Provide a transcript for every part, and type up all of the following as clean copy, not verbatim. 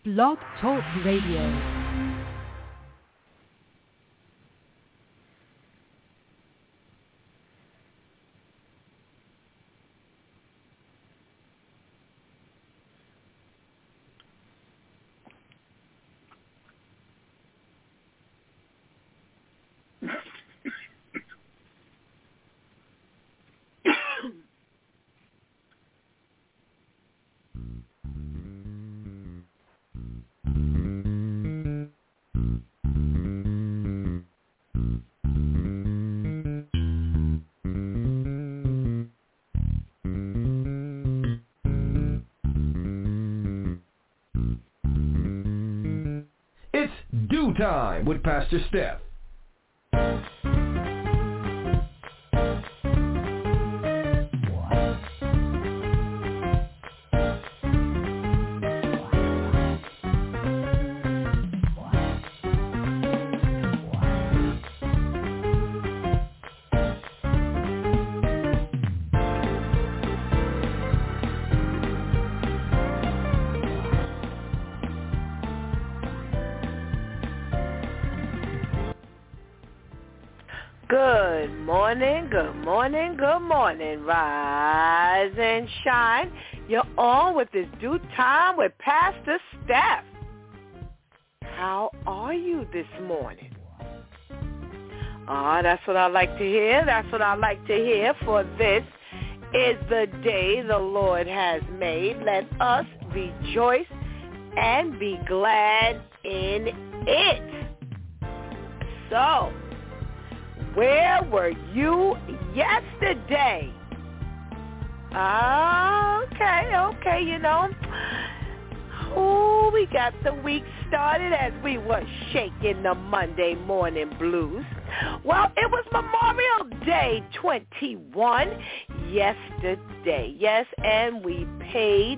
Blog Talk Radio. Do Time with Pastor Steph. Good morning, rise and shine. You're on with this Due Time with Pastor Steph. How are you this morning? That's what I like to hear. That's what I like to hear, for this is the day the Lord has made. Let us rejoice and be glad in it. So, where were you yesterday? Okay, we got the week started as we were shaking the Monday morning blues. Well, it was Memorial Day 21 yesterday, yes, and we paid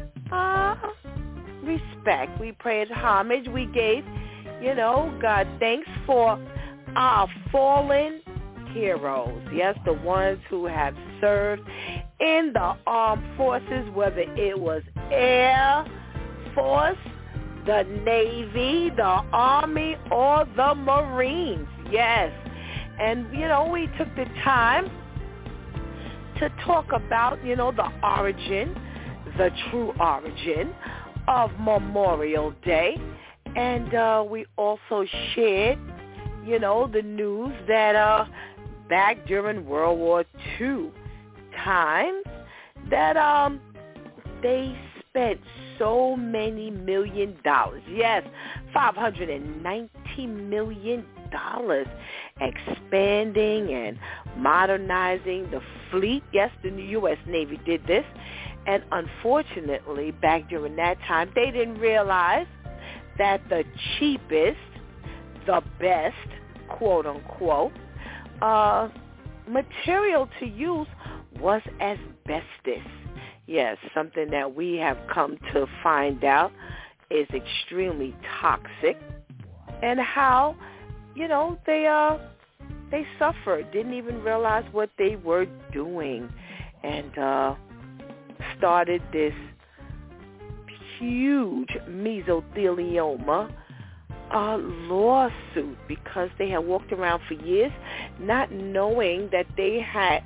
respect. We paid homage. We gave, God thanks for our fallen heroes, yes, the ones who have served in the armed forces, whether it was Air Force, the Navy, the Army, or the Marines, yes. And, we took the time to talk about, the origin, the true origin of Memorial Day. And we also shared the news that back during World War II times that they spent so many $1 million. Yes, $590 million expanding and modernizing the fleet. Yes, the U.S. Navy did this. And unfortunately, back during that time, they didn't realize that the cheapest, the best, quote unquote, material to use was asbestos. Yes, something that we have come to find out is extremely toxic, and how, they suffered, didn't even realize what they were doing, and started this huge mesothelioma lawsuit because they had walked around for years not knowing that they had,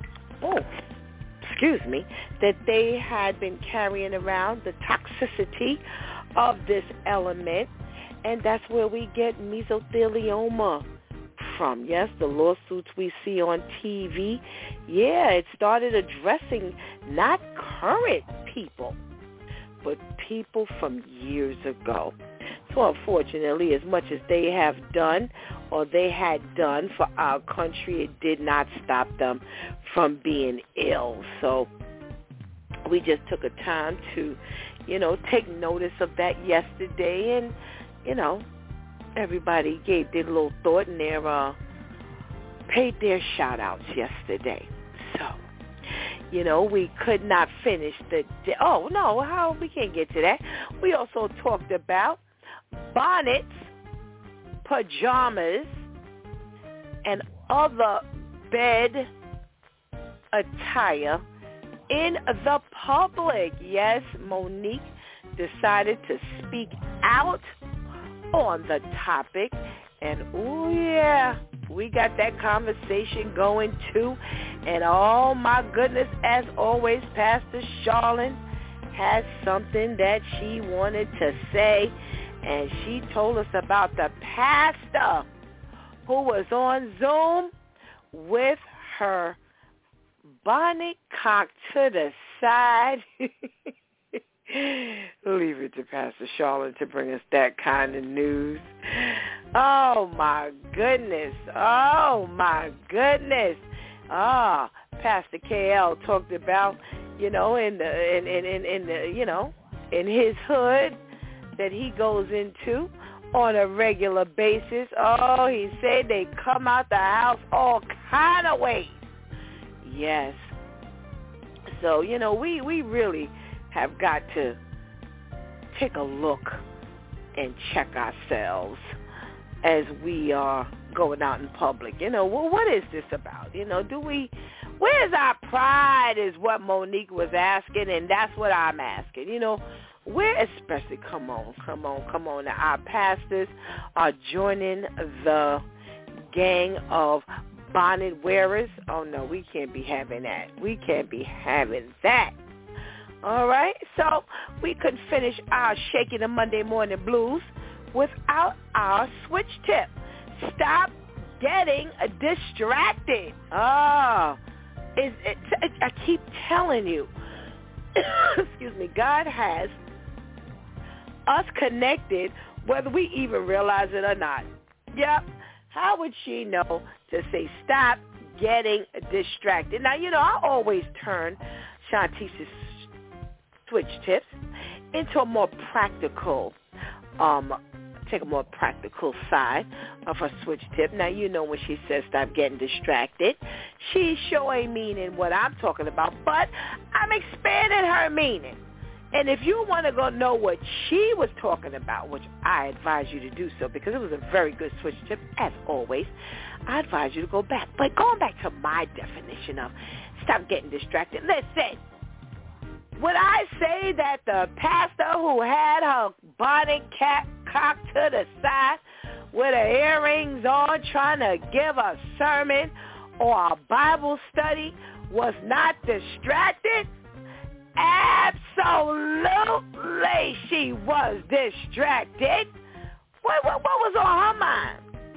that they had been carrying around the toxicity of this element, and that's where we get mesothelioma from. Yes, the lawsuits we see on TV, it started addressing not current people, but people from years ago. So unfortunately, as much as they have done or they had done for our country, it did not stop them from being ill. So we just took a time to, take notice of that yesterday, and, everybody gave their little thought and their paid their shout-outs yesterday. So, we could not finish the day. Oh, no, we can't get to that. We also talked about bonnets, pajamas, and other bed attire in the public. Yes, Monique decided to speak out on the topic. And, oh, yeah, we got that conversation going, too. And, oh, my goodness, as always, Pastor Charlene has something that she wanted to say. And she told us about the pastor who was on Zoom with her bonnet cocked to the side. Leave it to Pastor Charlotte to bring us that kind of news. Oh, my goodness. Oh, my goodness. Pastor KL talked about, in his hood that he goes into on a regular basis. Oh, he said they come out the house all kind of ways. Yes. So, we really have got to take a look and check ourselves as we are going out in public. What is this about? Where's our pride is what Monique was asking, and that's what I'm asking. Where especially, come on. Now, our pastors are joining the gang of bonnet wearers. Oh, no, we can't be having that. All right, so we could finish our Shaking the Monday Morning Blues without our switch tip. Stop getting distracted. I keep telling you, excuse me, God has us connected whether we even realize it or not. Yep. How would she know to say stop getting distracted? Now, I always turn Shantice's switch tips into a more practical, take a more practical side of her switch tip. Now, when she says stop getting distracted, she's showing meaning what I'm talking about, but I'm expanding her meaning. And if you want to go know what she was talking about, which I advise you to do so because it was a very good switch tip, as always, I advise you to go back. But going back to my definition of stop getting distracted, listen, would I say that the pastor who had her bonnet cap cocked to the side with her earrings on trying to give a sermon or a Bible study was not distracted? Absolutely, she was distracted. What was on her mind?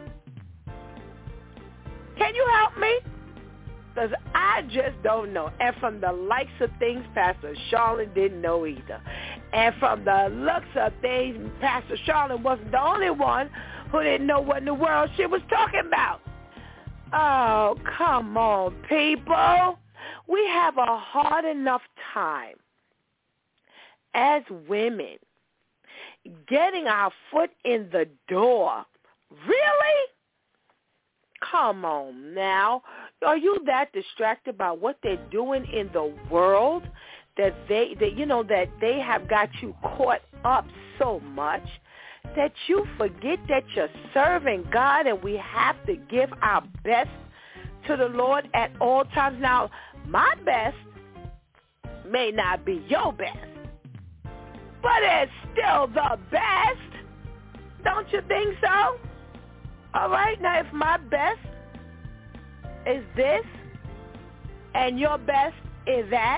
Can you help me? Because I just don't know. And from the likes of things, Pastor Charlene didn't know either. And from the looks of things, Pastor Charlene wasn't the only one who didn't know what in the world she was talking about. Oh, come on, people. We have a hard enough time as women getting our foot in the door. Really? Come on now. Are you that distracted by what they're doing in the world that they have got you caught up so much that you forget that you're serving God and we have to give our best to the Lord at all times? Now, my best may not be your best, but it's still the best. Don't you think so? All right, now if my best is this and your best is that,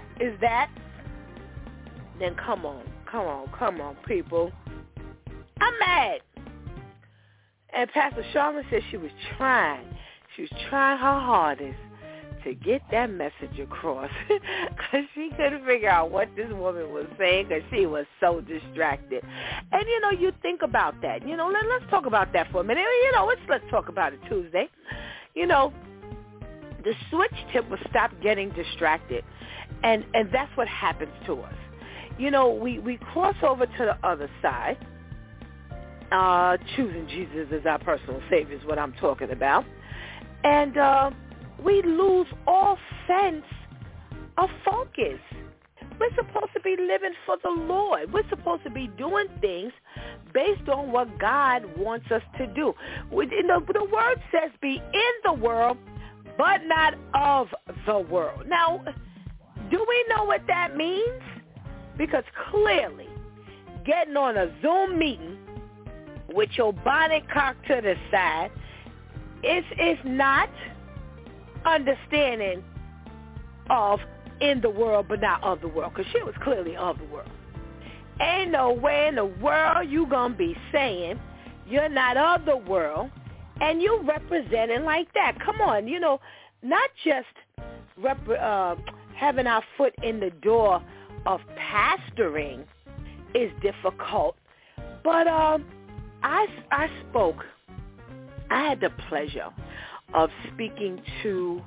then come on, people. I'm mad. And Pastor Charlene said she was trying her hardest to get that message across because she couldn't figure out what this woman was saying because she was so distracted. And, you think about that. Let's talk about that for a minute. Let's talk about it Tuesday. The switch tip was stop getting distracted. And that's what happens to us. We cross over to the other side. Choosing Jesus as our personal Savior is what I'm talking about. And we lose all sense of focus. We're supposed to be living for the Lord. We're supposed to be doing things based on what God wants us to do. The word says be in the world, but not of the world. Now, do we know what that means? Because clearly, getting on a Zoom meeting with your bonnet cocked to the side, it's not understanding of in the world but not of the world, because she was clearly of the world. Ain't no way in the world you going to be saying you're not of the world and you representing like that. Come on, not just having our foot in the door of pastoring is difficult, but I spoke. I had the pleasure of speaking to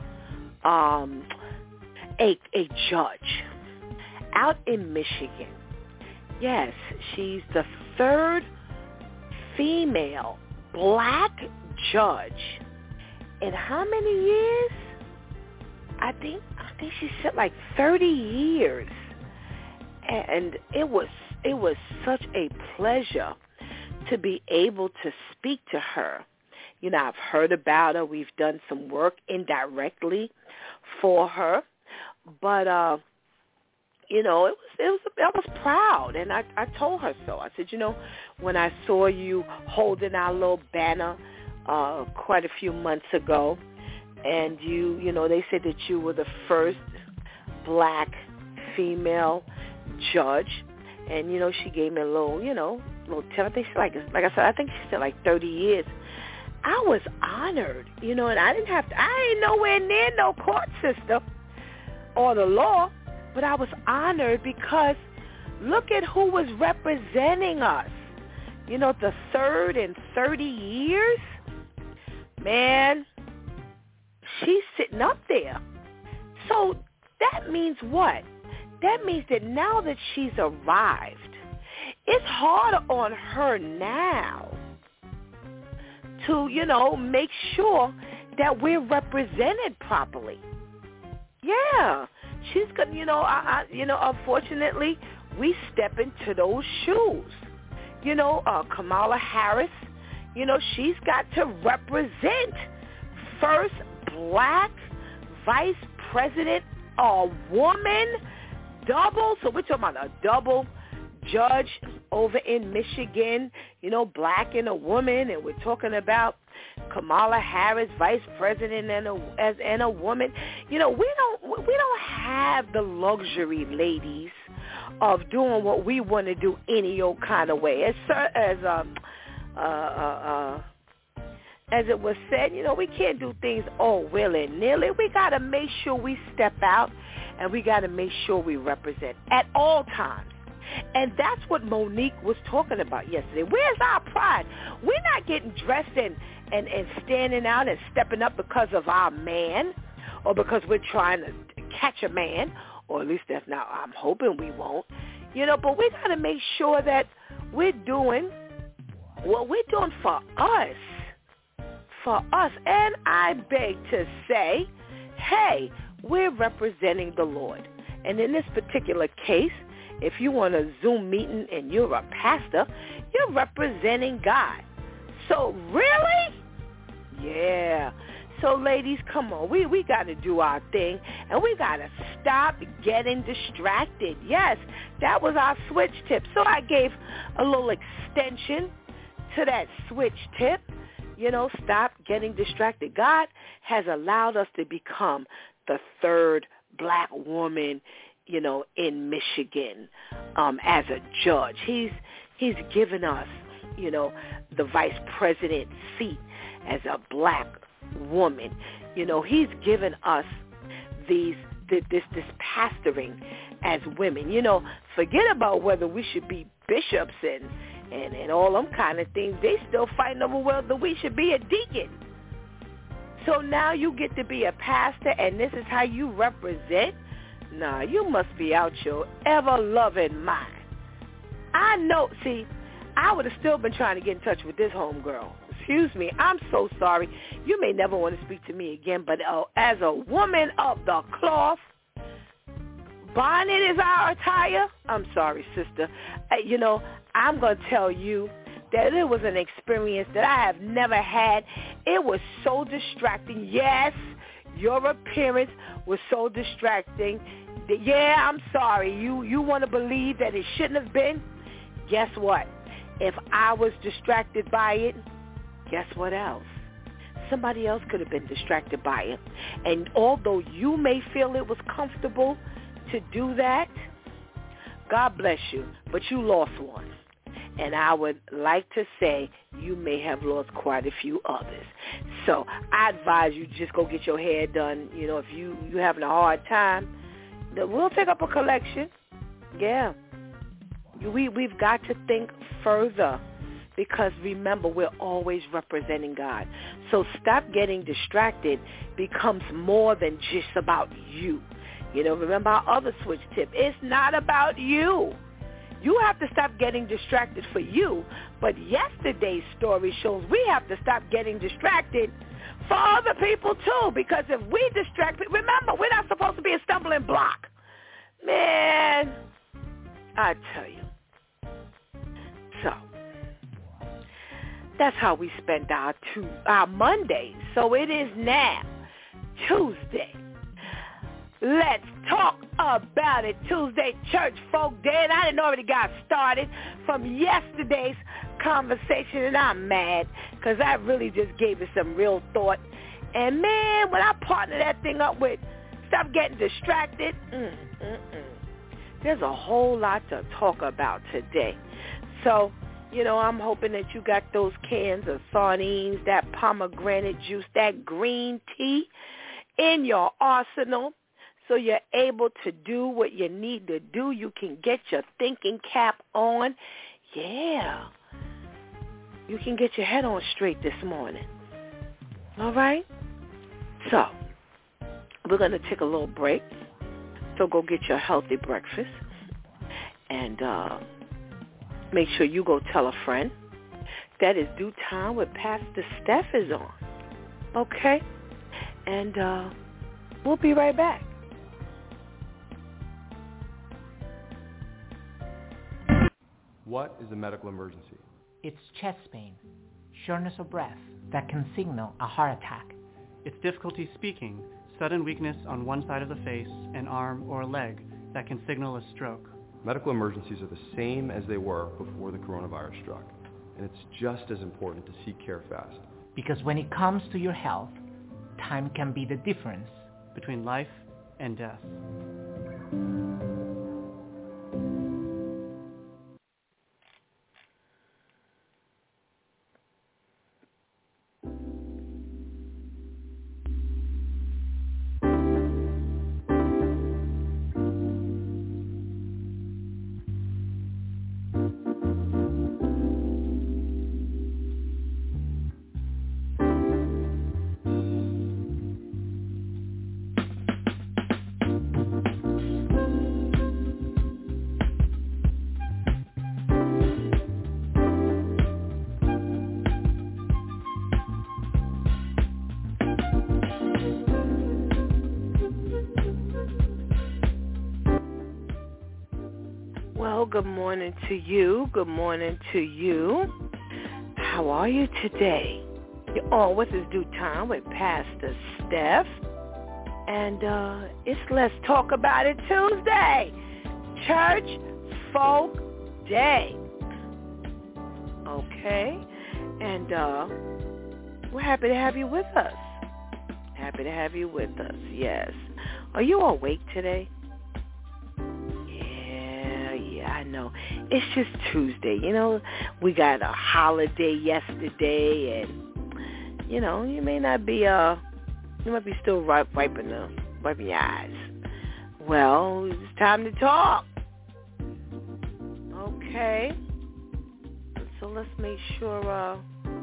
a judge out in Michigan. Yes, she's the third female black judge in how many years? I think she said like 30 years. And it was such a pleasure to be able to speak to her. I've heard about her. We've done some work indirectly for her. But I was proud, and I told her so. I said, when I saw you holding our little banner quite a few months ago, and they said that you were the first black female judge, and she gave me a little tip. I think she like I said, I think she said like 30 years. I was honored, and I ain't nowhere near no court system or the law, but I was honored because look at who was representing us. The third in 30 years, man, she's sitting up there. So that means what? That means that now that she's arrived, it's harder on her now to, make sure that we're represented properly. Yeah, she's gonna, unfortunately, we step into those shoes. Kamala Harris, she's got to represent first black vice president, a woman, double. So we're talking about a double judge over in Michigan, black and a woman, and we're talking about Kamala Harris, vice president and a woman. We don't have the luxury, ladies, of doing what we want to do any old kind of way. As it was said, we can't do things all willy-nilly. We got to make sure we step out, and we got to make sure we represent at all times. And that's what Monique was talking about yesterday. Where's our pride? We're not getting dressed and standing out and stepping up because of our man or because we're trying to catch a man, or at least that's not, I'm hoping we won't. But we got to make sure that we're doing what we're doing for us. For us. And I beg to say, hey, we're representing the Lord. And in this particular case, if you want a Zoom meeting and you're a pastor, you're representing God. So really? Yeah. So ladies, come on. We got to do our thing, and we got to stop getting distracted. Yes, that was our switch tip. So I gave a little extension to that switch tip. Stop getting distracted. God has allowed us to become the third black woman, in Michigan, as a judge. He's given us, the vice president seat as a black woman. He's given us this pastoring as women. Forget about whether we should be bishops and all them kind of things. They still fighting over whether we should be a deacon. So now you get to be a pastor, and this is how you represent? Nah, you must be out your ever-loving mind. I know. See, I would have still been trying to get in touch with this homegirl. Excuse me. I'm so sorry. You may never want to speak to me again, but as a woman of the cloth, bonnet is our attire. I'm sorry, sister. I'm going to tell you that it was an experience that I have never had. It was so distracting. Yes, your appearance was so distracting. Yeah, I'm sorry. You want to believe that it shouldn't have been? guess what? If I was distracted by it, guess what else? Somebody else could have been distracted by it. And although you may feel it was comfortable to do that, God bless you, but you lost one. And I would like to say you may have lost quite a few others. So I advise you just go get your hair done. You know, if you're having a hard time, we'll take up a collection. Yeah. We've got to think further because, remember, we're always representing God. So stop getting distracted becomes more than just about you. You know, remember our other switch tip. It's not about you. You have to stop getting distracted for you. But yesterday's story shows we have to stop getting distracted for other people too. Because if we distract, remember, we're not supposed to be a stumbling block. Man, I tell you. So that's how we spend our Mondays. So it is now Tuesday. Let's talk about it. Tuesday Church Folk Day. And I didn't already got started from yesterday's conversation, and I'm mad because I really just gave it some real thought. And, man, when I partner that thing up with stop getting distracted, there's a whole lot to talk about today. So, you know, I'm hoping that you got those cans of sardines, that pomegranate juice, that green tea in your arsenal. So you're able to do what you need to do. You can get your thinking cap on. Yeah. You can get your head on straight this morning. All right? So we're going to take a little break. So go get your healthy breakfast. And make sure you go tell a friend that is Due Time with Pastor Steph is on. Okay? And we'll be right back. What is a medical emergency? It's chest pain, shortness of breath that can signal a heart attack. It's difficulty speaking, sudden weakness on one side of the face, an arm, or a leg that can signal a stroke. Medical emergencies are the same as they were before the coronavirus struck, and it's just as important to seek care fast. Because when it comes to your health, time can be the difference between life and death. Good morning to you. Good morning to you. How are you today? You're on with us Due Time with Pastor Steph. And it's Let's Talk About It Tuesday. Church Folk Day. Okay? And we're happy to have you with us. Happy to have you with us, yes. Are you awake today? I know. It's just Tuesday. You know, we got a holiday yesterday, and, you know, you may not be, you might be still wiping your eyes. Well, it's time to talk. Okay. So let's make sure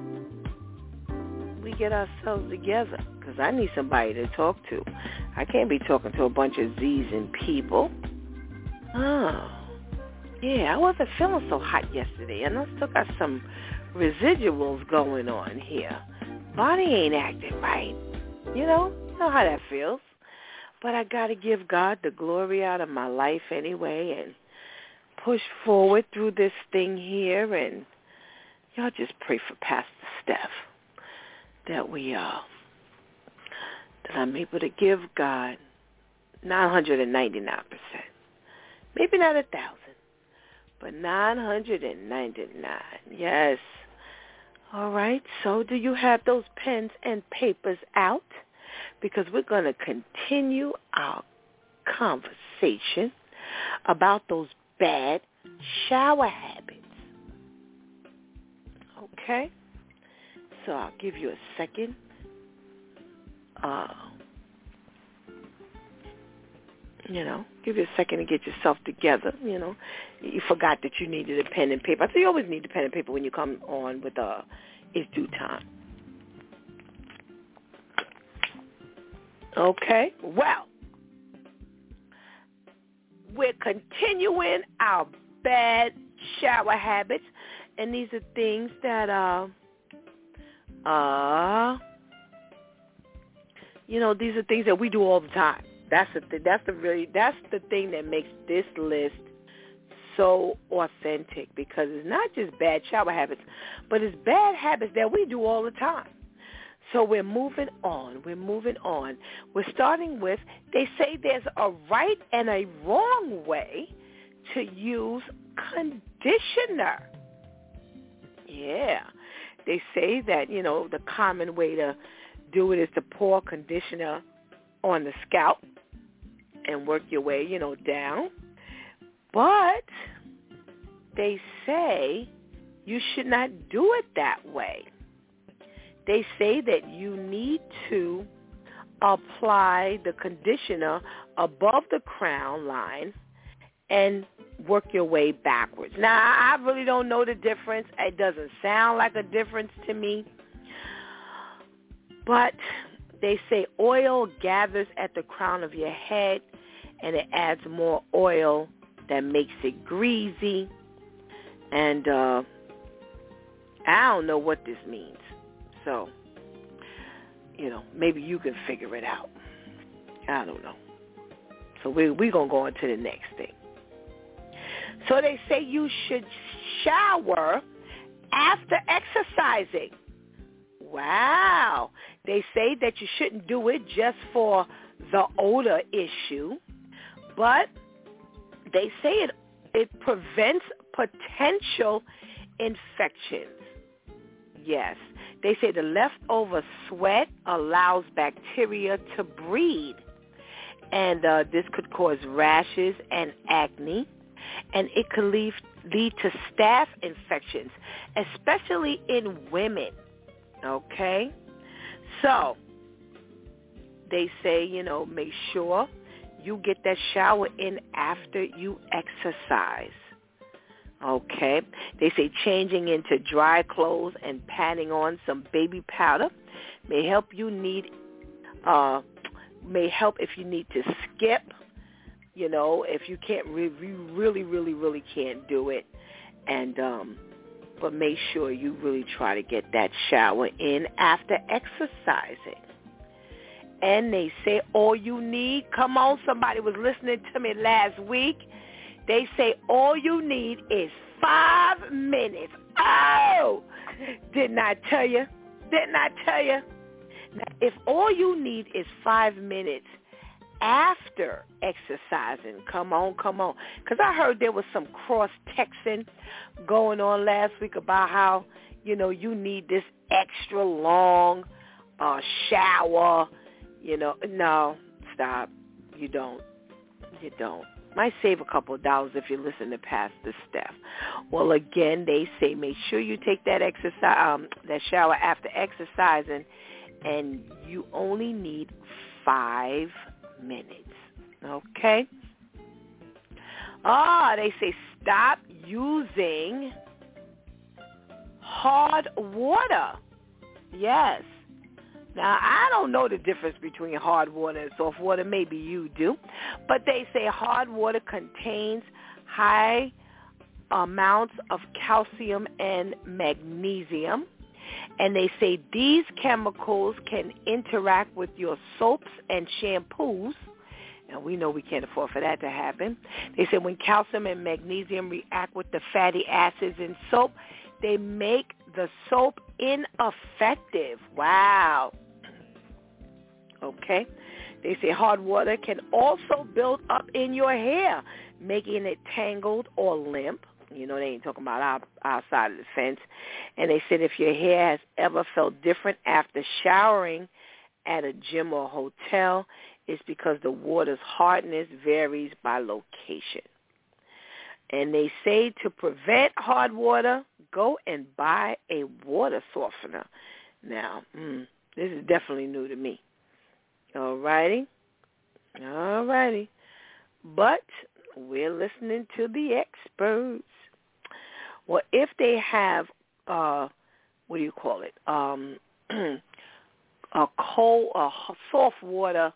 we get ourselves together, because I need somebody to talk to. I can't be talking to a bunch of Z's and people. Oh. Yeah, I wasn't feeling so hot yesterday, and I still got some residuals going on here. Body ain't acting right. You know how that feels. But I got to give God the glory out of my life anyway and push forward through this thing here. And y'all just pray for Pastor Steph that I'm able to give God 999%. Maybe not 1,000. but $999. Yes. All right. So do you have those pens and papers out? Because we're going to continue our conversation about those bad shower habits. Okay? So I'll give you a second. Give you a second to get yourself together. You forgot that you needed a pen and paper. So you always need a pen and paper when you come on with It's Due Time. Okay, well, we're continuing our bad shower habits, and these are things that these are things that we do all the time. That's the thing that makes this list so authentic, because it's not just bad shower habits, but it's bad habits that we do all the time. So we're moving on. We're starting with, they say there's a right and a wrong way to use conditioner. Yeah. They say that, the common way to do it is to pour conditioner on the scalp and work your way, down. But they say you should not do it that way. They say that you need to apply the conditioner above the crown line and work your way backwards. Now, I really don't know the difference. It doesn't sound like a difference to me. But they say oil gathers at the crown of your head, and it adds more oil that makes it greasy. And I don't know what this means. So, maybe you can figure it out. I don't know. So we're going to go on to the next thing. So they say you should shower after exercising. Wow. They say that you shouldn't do it just for the odor issue, but they say it prevents potential infections. Yes. They say the leftover sweat allows bacteria to breed, and this could cause rashes and acne, and it could lead to staph infections, especially in women. Okay? So they say, make sure you get that shower in after you exercise. Okay. They say changing into dry clothes and patting on some baby powder may help if you need to skip, if you can't really can't do it. And but make sure you really try to get that shower in after exercising. And they say all you need, come on, somebody was listening to me last week. They say all you need is 5 minutes. Oh, didn't I tell you? Now, if all you need is 5 minutes after exercising, come on. Because I heard there was some cross-texting going on last week about how, you need this extra long shower. No, stop. You don't. Might save a couple of dollars if you listen to Pastor Steph. Well, again, they say make sure you take that that shower after exercising, and you only need 5 minutes. Okay? They say stop using hard water. Yes. Now, I don't know the difference between hard water and soft water. Maybe you do. But they say hard water contains high amounts of calcium and magnesium. And they say these chemicals can interact with your soaps and shampoos. And we know we can't afford for that to happen. They say when calcium and magnesium react with the fatty acids in soap, they make the soap ineffective. Wow. Okay. They say hard water can also build up in your hair, making it tangled or limp. You know, they ain't talking about our side of the fence. And they said if your hair has ever felt different after showering at a gym or hotel, it's because the water's hardness varies by location. And they say to prevent hard water, go and buy a water softener. Now, this is definitely new to me. All righty. But we're listening to the experts. Well, if they have, a soft water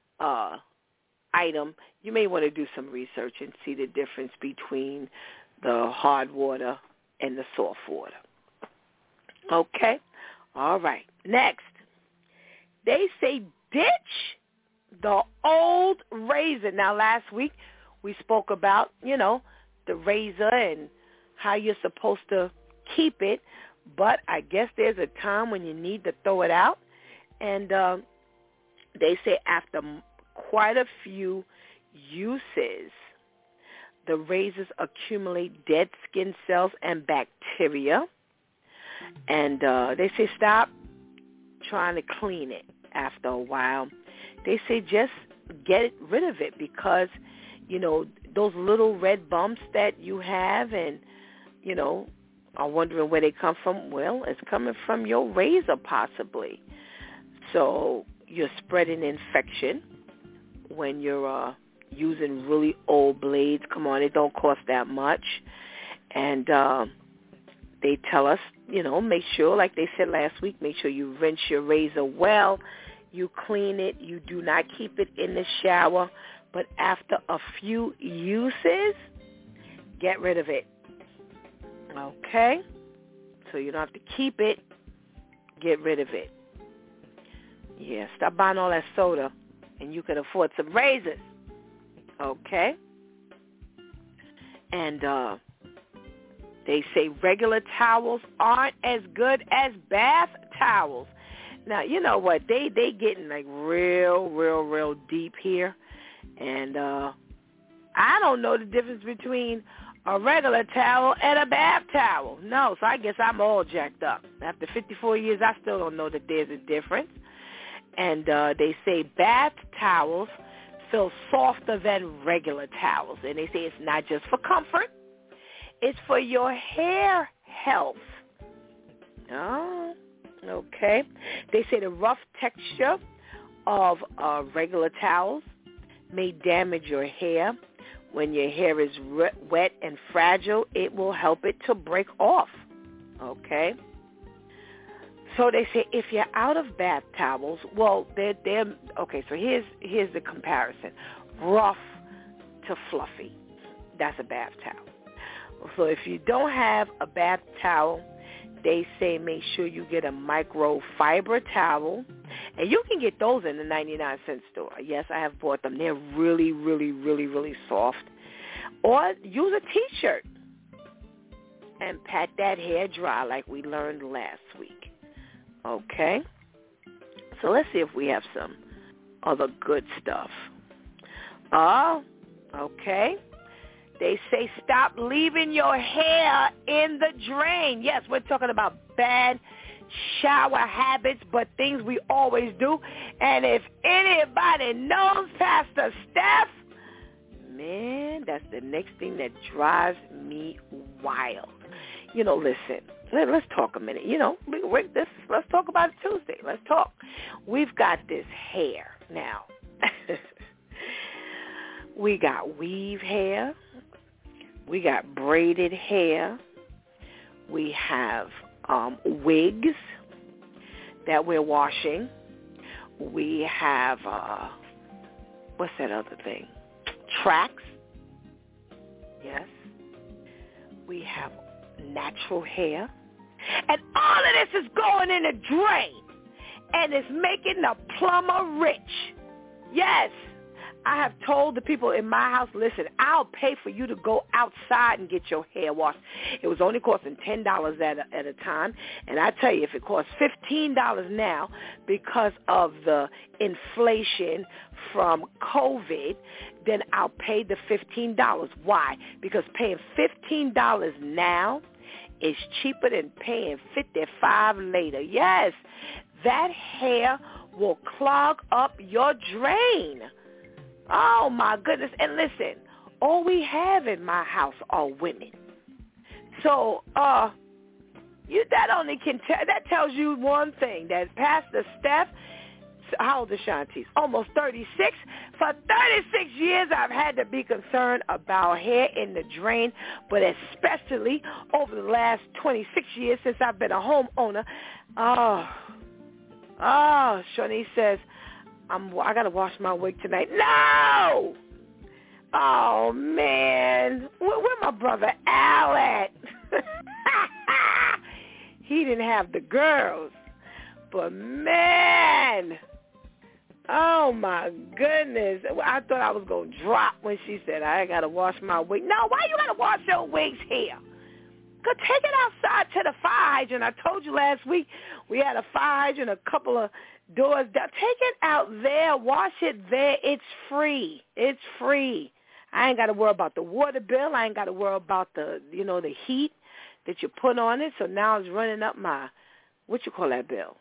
item, you may want to do some research and see the difference between the hard water and the soft water. Okay? All right. Next, they say ditch the old razor. Now, last week we spoke about, the razor and how you're supposed to keep it, but I guess there's a time when you need to throw it out. And they say after quite a few uses, the razors accumulate dead skin cells and bacteria. And they say stop trying to clean it after a while. They say just get rid of it because, those little red bumps that you have and, are wondering where they come from. Well, it's coming from your razor possibly. So you're spreading infection when you're using really old blades. Come on, it don't cost that much. And they tell us, make sure, like they said last week, make sure you rinse your razor well. You clean it. You do not keep it in the shower. But after a few uses, get rid of it. Okay? So you don't have to keep it. Get rid of it. Yeah, stop buying all that soda and you can afford some razors. Okay? And they say regular towels aren't as good as bath towels. Now, you know what? They getting like real deep here. And I don't know the difference between a regular towel and a bath towel. No, so I guess I'm all jacked up. After 54 years, I still don't know that there's a difference. And they say bath towels feel softer than regular towels. And they say it's not just for comfort. It's for your hair health. Oh, okay. They say the rough texture of regular towels may damage your hair. When your hair is wet and fragile, it will help it to break off. Okay? So they say if you're out of bath towels, well, they're okay, so here's the comparison. Rough to fluffy. That's a bath towel. So if you don't have a bath towel, they say make sure you get a microfiber towel. And you can get those in the 99-cent store. Yes, I have bought them. They're really soft. Or use a T-shirt and pat that hair dry like we learned last week. Okay? So let's see if we have some other good stuff. Okay. They say stop leaving your hair in the drain. Yes, we're talking about bad shower habits, but things we always do. And if anybody knows Pastor Steph, man, that's the next thing that drives me wild. Listen, let's talk a minute. Let's talk about it Tuesday. Let's talk. We've got this hair now. We got weave hair. We got braided hair. We have wigs that we're washing. We have, what's that other thing? Tracks. Yes. We have natural hair. And all of this is going in a drain. And it's making the plumber rich. Yes. I have told the people in my house, listen, I'll pay for you to go outside and get your hair washed. It was only costing $10 at a time. And I tell you, if it costs $15 now because of the inflation from COVID, then I'll pay the $15. Why? Because paying $15 now is cheaper than paying $55 later. Yes, that hair will clog up your drain. Oh, my goodness. And listen, all we have in my house are women. So that tells you one thing, that Pastor Steph, how old is Shantice? Almost 36. For 36 years, I've had to be concerned about hair in the drain, but especially over the last 26 years since I've been a homeowner. Shanice says, I got to wash my wig tonight. No! Oh, man. Where my brother Al at? He didn't have the girls. But, man, oh, my goodness. I thought I was going to drop when she said, I got to wash my wig. No, why you got to wash your wig's hair? Go take it outside to the fire hydrant. I told you last week we had a fire hydrant, a couple of doors down. Take it out there. Wash it there. It's free. It's free. I ain't got to worry about the water bill. I ain't got to worry about the heat that you put on it. So now it's running up my, what you call that bill?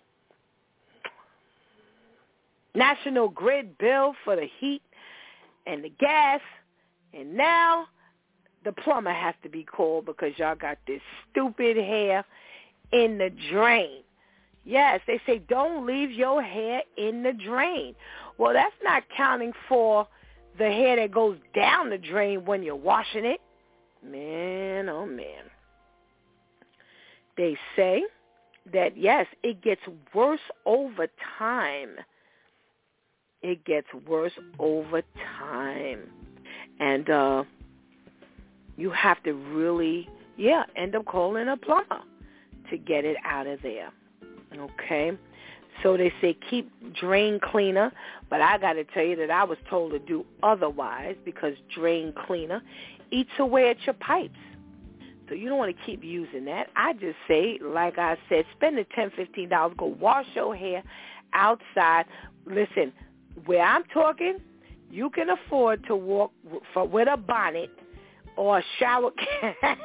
National Grid bill for the heat and the gas. And now the plumber has to be called because y'all got this stupid hair in the drain. Yes, they say don't leave your hair in the drain. Well, that's not counting for the hair that goes down the drain when you're washing it. Man, oh, man. They say that, yes, it gets worse over time. It gets worse over time. And you have to really, end up calling a plumber to get it out of there. Okay? So they say keep drain cleaner, but I got to tell you that I was told to do otherwise because drain cleaner eats away at your pipes. So you don't want to keep using that. I just say, like I said, spend the $10, $15, go wash your hair outside. Listen, where I'm talking, you can afford to walk with a bonnet or a shower cap.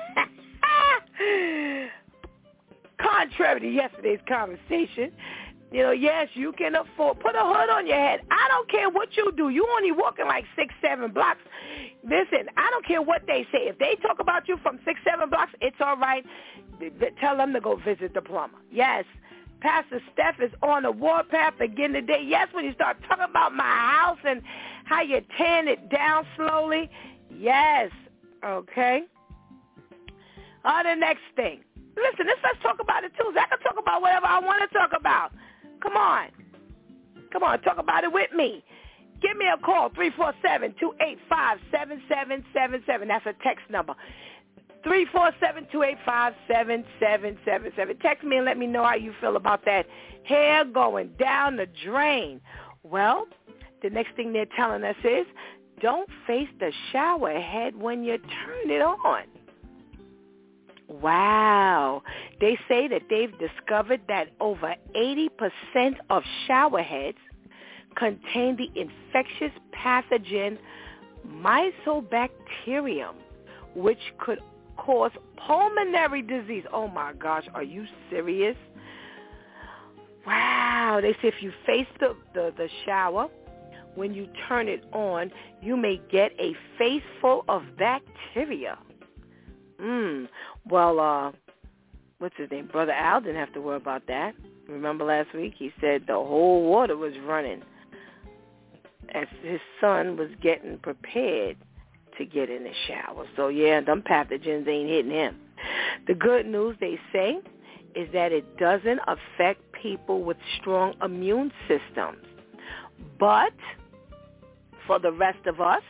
Contrary to yesterday's conversation, yes, you can afford. Put a hood on your head. I don't care what you do. You only walking like 6-7 blocks. Listen, I don't care what they say. If they talk about you from 6-7 blocks, it's all right. Tell them to go visit the plumber. Yes, Pastor Steph is on the warpath again today. Yes, when you start talking about my house and how you tearing it down slowly. Yes, okay. The next thing. Listen, let's talk about it, too. I can talk about whatever I want to talk about. Come on, talk about it with me. Give me a call, 347-285-7777. That's a text number. 347-285-7777. Text me and let me know how you feel about that hair going down the drain. Well, the next thing they're telling us is don't face the shower head when you turn it on. Wow. They say that they've discovered that over 80% of shower heads contain the infectious pathogen Mycobacterium, which could cause pulmonary disease. Oh, my gosh. Are you serious? Wow. They say if you face the shower, when you turn it on, you may get a face full of bacteria. Well, what's his name? Brother Al didn't have to worry about that. Remember last week he said the whole water was running as his son was getting prepared to get in the shower. So, yeah, them pathogens ain't hitting him. The good news, they say, is that it doesn't affect people with strong immune systems. But for the rest of us,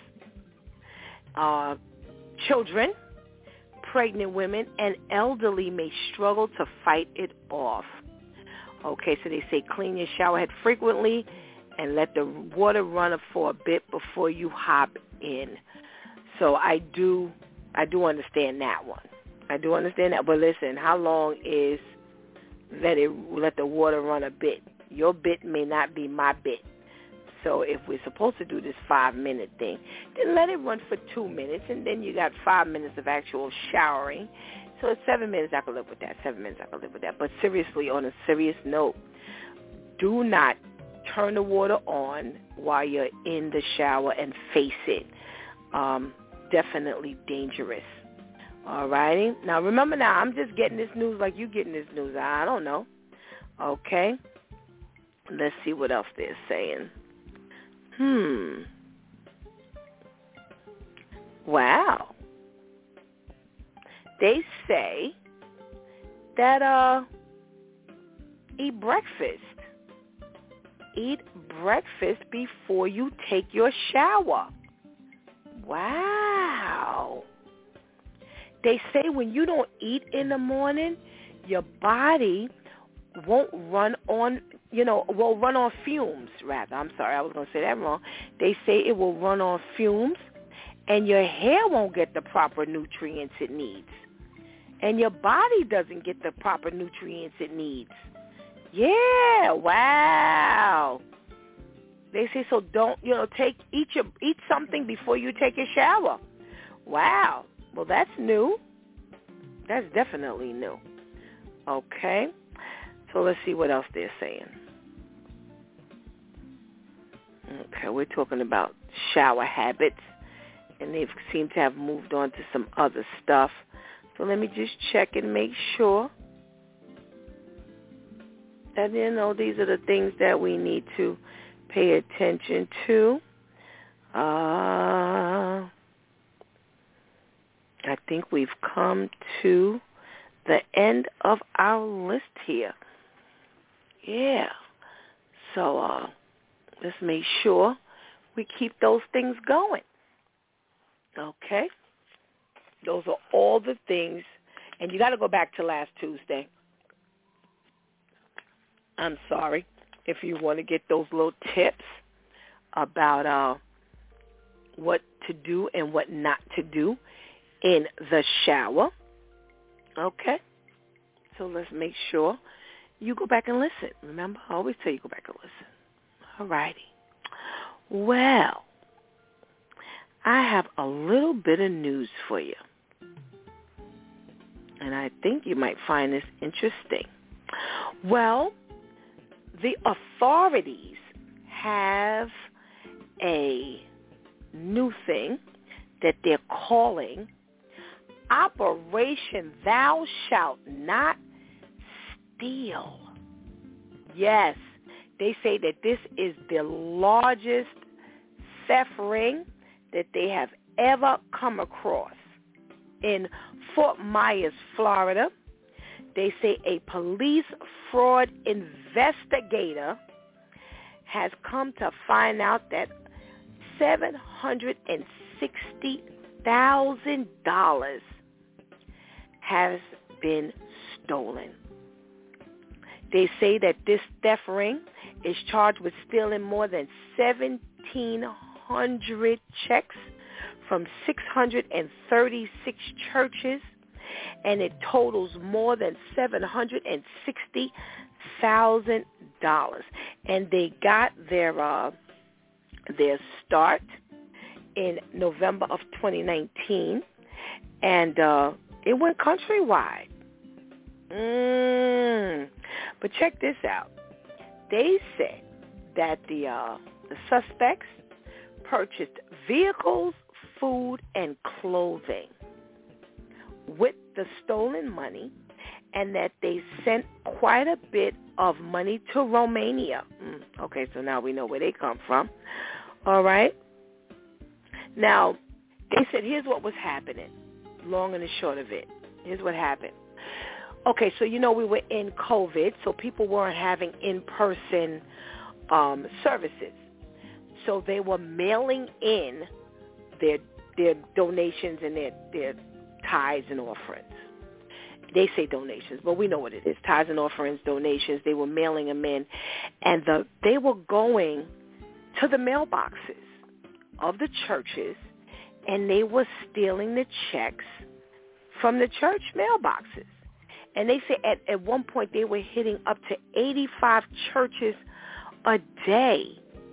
children, pregnant women, and elderly may struggle to fight it off. Okay, so they say clean your shower head frequently and let the water run for a bit before you hop in. So I do understand that one. I do understand that. But listen, how long is let the water run a bit? Your bit may not be my bit. So if we're supposed to do this 5-minute thing, then let it run for 2 minutes, and then you got 5 minutes of actual showering. So it's 7 minutes. I can live with that. 7 minutes. I can live with that. But seriously, on a serious note, do not turn the water on while you're in the shower and face it. Definitely dangerous. All righty. Now, remember now, I'm just getting this news like you getting this news. I don't know. Okay. Let's see what else they're saying. Wow. They say that eat breakfast. Eat breakfast before you take your shower. Wow. They say when you don't eat in the morning, your body won't run on, will run on fumes, rather. I'm sorry, I was going to say that wrong. They say it will run on fumes, and your hair won't get the proper nutrients it needs. And your body doesn't get the proper nutrients it needs. Yeah, wow. They say, so don't, eat something before you take a shower. Wow. Well, that's new. That's definitely new. Okay. So let's see what else they're saying. Okay, we're talking about shower habits, and they seem to have moved on to some other stuff. So let me just check and make sure that, these are the things that we need to pay attention to. I think we've come to the end of our list here. Yeah. So let's make sure we keep those things going. Okay? Those are all the things. And you got to go back to last Tuesday. I'm sorry. If you want to get those little tips about what to do and what not to do in the shower. Okay? So let's make sure you go back and listen. Remember, I always tell you go back and listen. All righty. Well, I have a little bit of news for you. And I think you might find this interesting. Well, the authorities have a new thing that they're calling Operation Thou Shalt Not Steal. Yes, they say that this is the largest theft ring that they have ever come across. In Fort Myers, Florida, they say a police fraud investigator has come to find out that $760,000 has been stolen. They say that this theft ring is charged with stealing more than 1,700 checks from 636 churches, and it totals more than $760,000. And they got their start in November of 2019, and it went countrywide. But check this out. They said that the suspects purchased vehicles, food, and clothing with the stolen money, and that they sent quite a bit of money to Romania. Okay, so now we know where they come from. All right? Now, they said here's what was happening, long and the short of it. Here's what happened. Okay, so we were in COVID, so people weren't having in-person services. So they were mailing in their donations and their tithes and offerings. They say donations, but we know what it is. Tithes and offerings, donations. They were mailing them in, and they were going to the mailboxes of the churches, and they were stealing the checks from the church mailboxes. And they say at one point they were hitting up to 85 churches a day.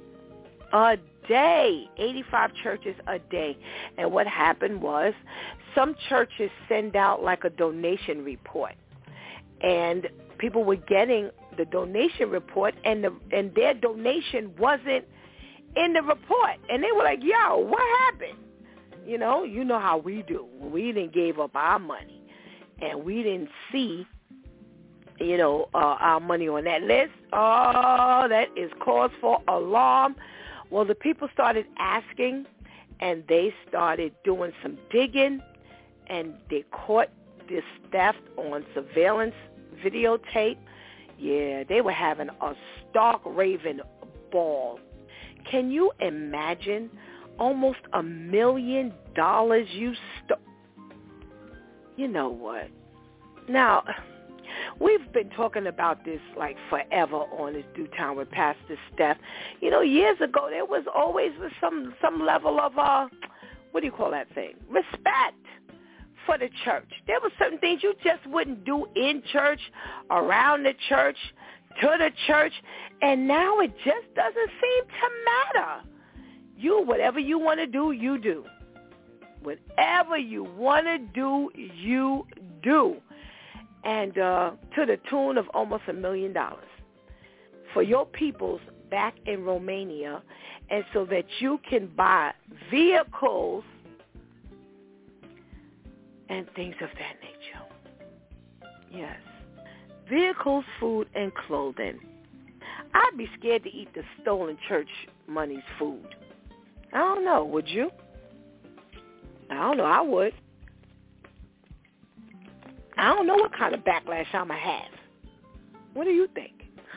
85 churches a day. And what happened was some churches send out like a donation report. And people were getting the donation report, and their donation wasn't in the report. And they were like, yo, what happened? You know how we do. We didn't gave up our money, and we didn't see, our money on that list. Oh, that is cause for alarm. Well, the people started asking, and they started doing some digging, and they caught this theft on surveillance videotape. Yeah, they were having a stark raving ball. Can you imagine almost $1 million you stole? You know what? Now, we've been talking about this like forever on this Due Time with Pastor Steph. Years ago, there was always some level of, what do you call that thing? Respect for the church. There were certain things you just wouldn't do in church, around the church, to the church, and now it just doesn't seem to matter. Whatever you want to do, you do. Whatever you want to do, you do. And to the tune of almost $1 million for your peoples back in Romania, and so that you can buy vehicles and things of that nature. Yes. Vehicles, food, and clothing. I'd be scared to eat the stolen church money's food. I don't know. Would you? I don't know. I would. I don't know what kind of backlash I'm going to have. What do you think?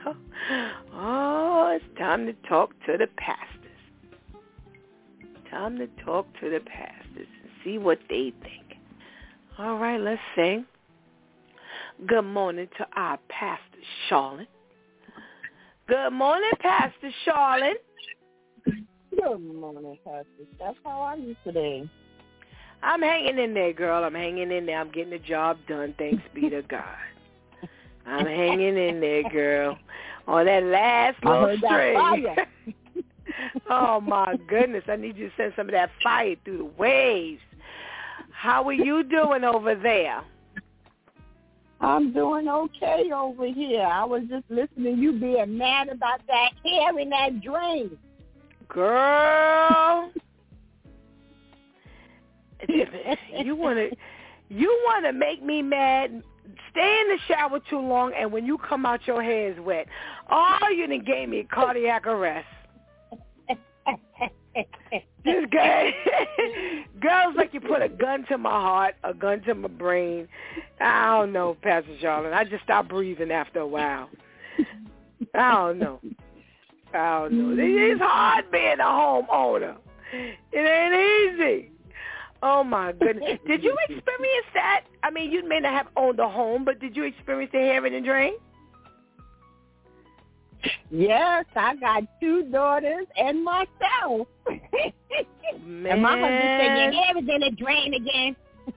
Oh, it's time to talk to the pastors. Time to talk to the pastors and see what they think. All right, let's sing. Good morning to our Pastor Charlotte. Good morning, Pastor Charlotte. Good morning, Pastor Steph. How are you today? I'm hanging in there, girl. I'm hanging in there. I'm getting the job done. Thanks be to God. I'm hanging in there, girl. On that last little string. Oh, my goodness. I need you to send some of that fire through the waves. How are you doing over there? I'm doing okay over here. I was just listening to you being mad about that hair in that drain. Girl. You want to make me mad. Stay in the shower too long, and when you come out, your hair is wet. Oh, you done gave me cardiac arrest. This guy, girls like you put a gun to my heart, a gun to my brain. I don't know, Pastor Charlotte. I just stopped breathing after a while. I don't know. It's hard being a homeowner. It ain't easy. Oh, my goodness. Did you experience that? I mean, you may not have owned a home, but did you experience the hair in the drain? Yes, I got 2 daughters and myself. Man. And my husband said, your hair is in the drain again.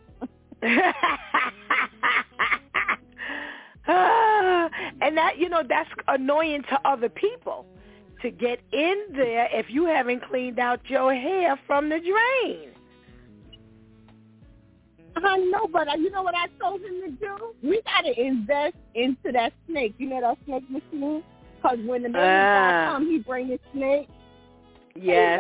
And that, that's annoying to other people to get in there if you haven't cleaned out your hair from the drain. I know, but you know what I told him to do? We got to invest into that snake. You know that snake machine? Because when the man comes, he bring his snake. Yes.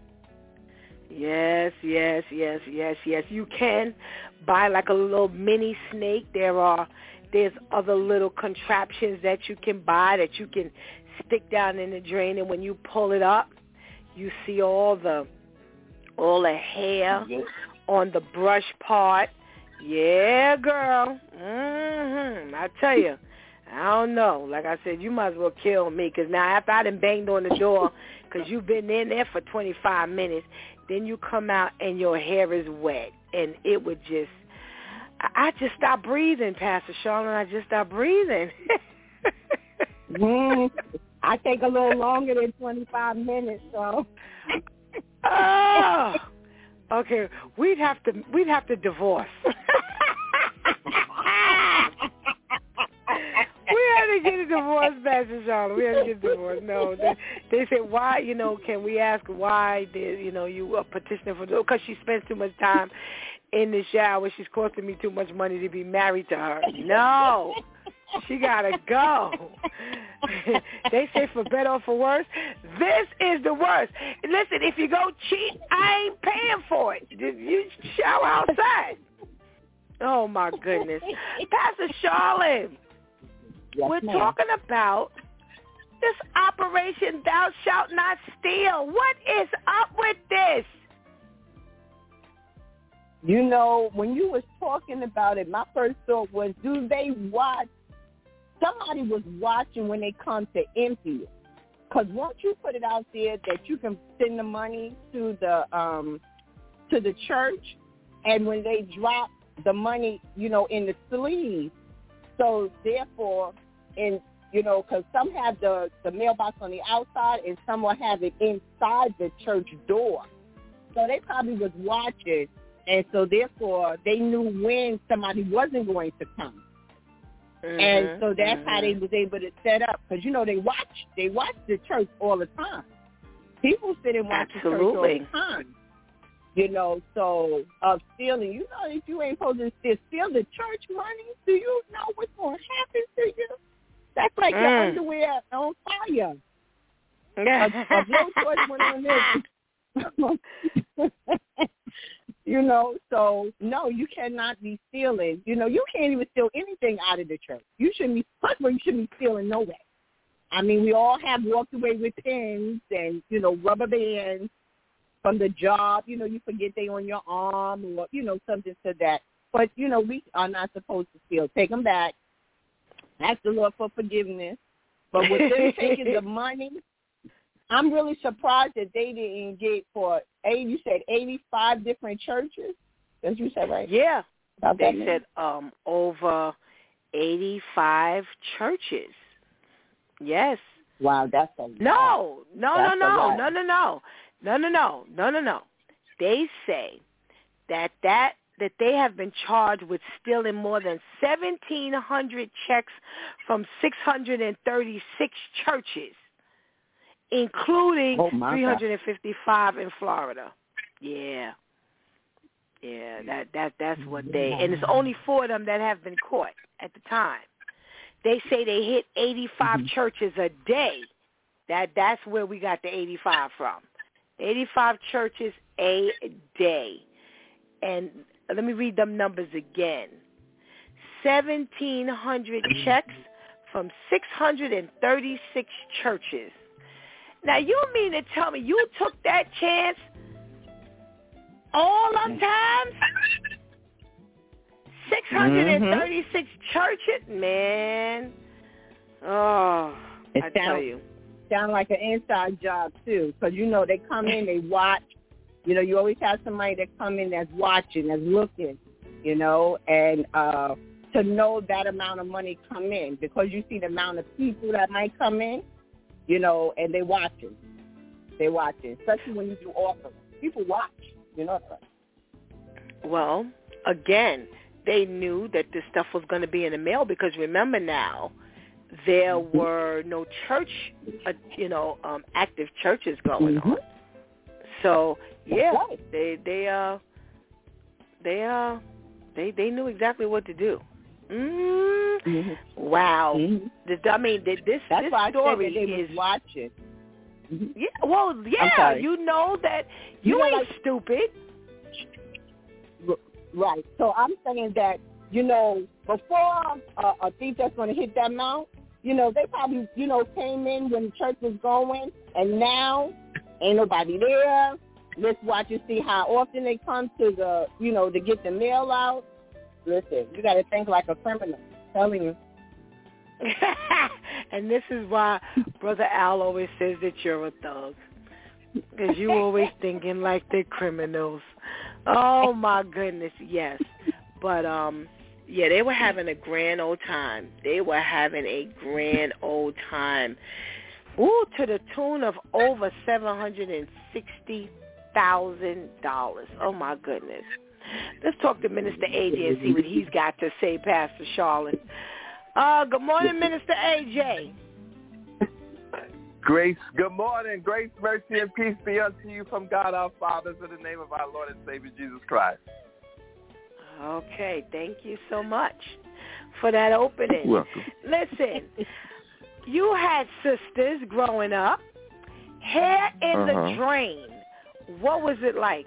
Yes. You can buy like a little mini snake. There's other little contraptions that you can buy that you can stick down in the drain, and when you pull it up, you see all the hair on the brush part. Yeah, girl. I tell you, I don't know. Like I said, you might as well kill me, because now after I done banged on the door, because you've been in there for 25 minutes, then you come out and your hair is wet, and it would just, I just stopped breathing, Pastor Charlotte. I just stopped breathing. I take a little longer than 25 minutes, so. Oh, okay. We'd have to divorce. We had to get a divorce, Pastor Charlotte. We had to get a divorce. No, they said, why, can we ask why did, you are petitioning for, because she spends too much time in the shower. She's costing me too much money to be married to her. No, she got to go. They say for better or for worse, this is the worst. Listen, if you go cheat, I ain't paying for it. You shower outside. Oh, my goodness. Pastor Charlotte. Yes, we're ma'am. talking about this Operation Thou Shalt Not Steal. What is up with this? When you was talking about it, my first thought was, do they watch? Somebody was watching when they come to empty it. Because once you put it out there that you can send the money to the church, and when they drop the money, in the sleeve, so therefore, because some have the mailbox on the outside and some will have it inside the church door. So they probably was watching, and so therefore they knew when somebody wasn't going to come. Mm-hmm, and so that's how they was able to set up, because they watch the church all the time. People sit and watch the church all the time. So of stealing, if you ain't supposed to steal the church money, do you know what's going to happen to you? That's like your underwear on fire. A blowtorch went on there. So no, you cannot be stealing. You can't even steal anything out of the church. You shouldn't be stealing no way. I mean, we all have walked away with pins and, rubber bands from the job. You forget they on your arm or, something to that. But, we are not supposed to steal. Take them back. Ask the Lord for forgiveness. But with them taking the money, I'm really surprised that they didn't get for, you said 85 different churches? That's what you said, right? Yeah. They said over 85 churches. Yes. Wow, that's a lot. No. They say that they have been charged with stealing more than 1,700 checks from 636 churches, including 355 in Florida. Yeah. Yeah, that's what and it's only 4 of them that have been caught at the time. They say they hit 85 churches a day. That's where we got the 85 from. 85 churches a day. And let me read them numbers again. 1,700 checks from 636 churches. Now, you mean to tell me you took that chance all them times? 636 churches? Man. Oh, I tell you. Sound like an inside job, too, because, they come in, they watch. You always have somebody that come in that's watching, that's looking, and to know that amount of money come in, because you see the amount of people that might come in, and they watching. They watching, especially when you do offerings. People watch, Well, again, they knew that this stuff was going to be in the mail, because remember now, there were no church, active churches going on. So yeah, they knew exactly what to do. Wow. This story is watching. Yeah. Well, yeah. You know that you ain't stupid. Right. So I'm saying that before a thief that's going to hit that amount, they probably came in when the church was going, and now ain't nobody there. Let's watch and see how often they come to the, to get the mail out. Listen, you got to think like a criminal. I'm telling you. And this is why Brother Al always says that you're a thug, because you always thinking like they're criminals. Oh my goodness, yes. But yeah, they were having a grand old time. Ooh, to the tune of over $760,000. Oh, my goodness. Let's talk to Minister AJ and see what he's got to say, Pastor Charlene. Good morning, Minister AJ. Grace, good morning. Grace, mercy, and peace be unto you from God our Father, in the name of our Lord and Savior, Jesus Christ. Okay, thank you so much for that opening. You're welcome. Listen, you had sisters growing up, hair in the drain. What was it like?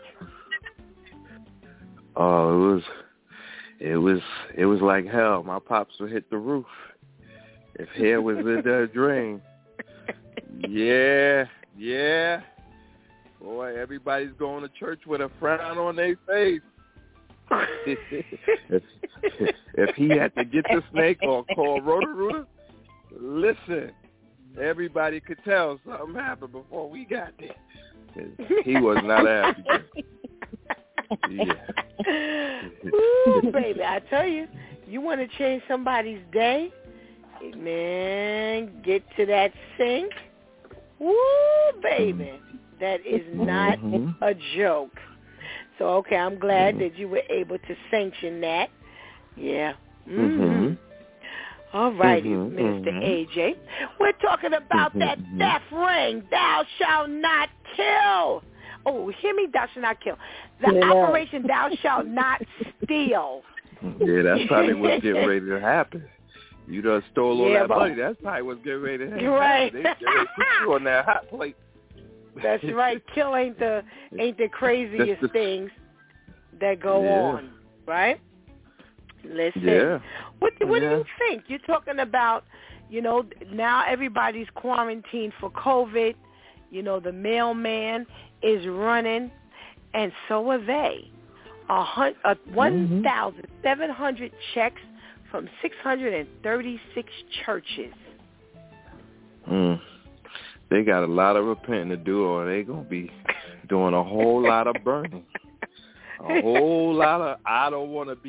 Oh, it was like hell. My pops would hit the roof if hair was in the drain. Yeah. Boy, everybody's going to church with a frown on their face. if he had to get the snake or call Roto-Rooter, listen, everybody could tell something happened before we got there. He was not happy. Yeah. Ooh, baby, I tell you, you want to change somebody's day? Man, get to that sink. Woo, baby. That is not a joke. So, okay, I'm glad that you were able to sanction that. Yeah. All righty, Mr. AJ. We're talking about that death ring, thou shalt not kill. Oh, hear me, thou shalt not kill. The Operation Thou Shalt Not Steal. Yeah, that's probably what's getting ready to happen. You done stole all that money. That's probably what's getting ready to happen. Right. They get ready to put you on that hot plate. That's right. Kill ain't the craziest things that go on, right? Listen. Yeah. What do you think? You're talking about, now everybody's quarantined for COVID. The mailman is running, and so are they. 1,700 checks from 636 churches. They got a lot of repenting to do, or they going to be doing a whole lot of burning. A whole lot of, I don't want to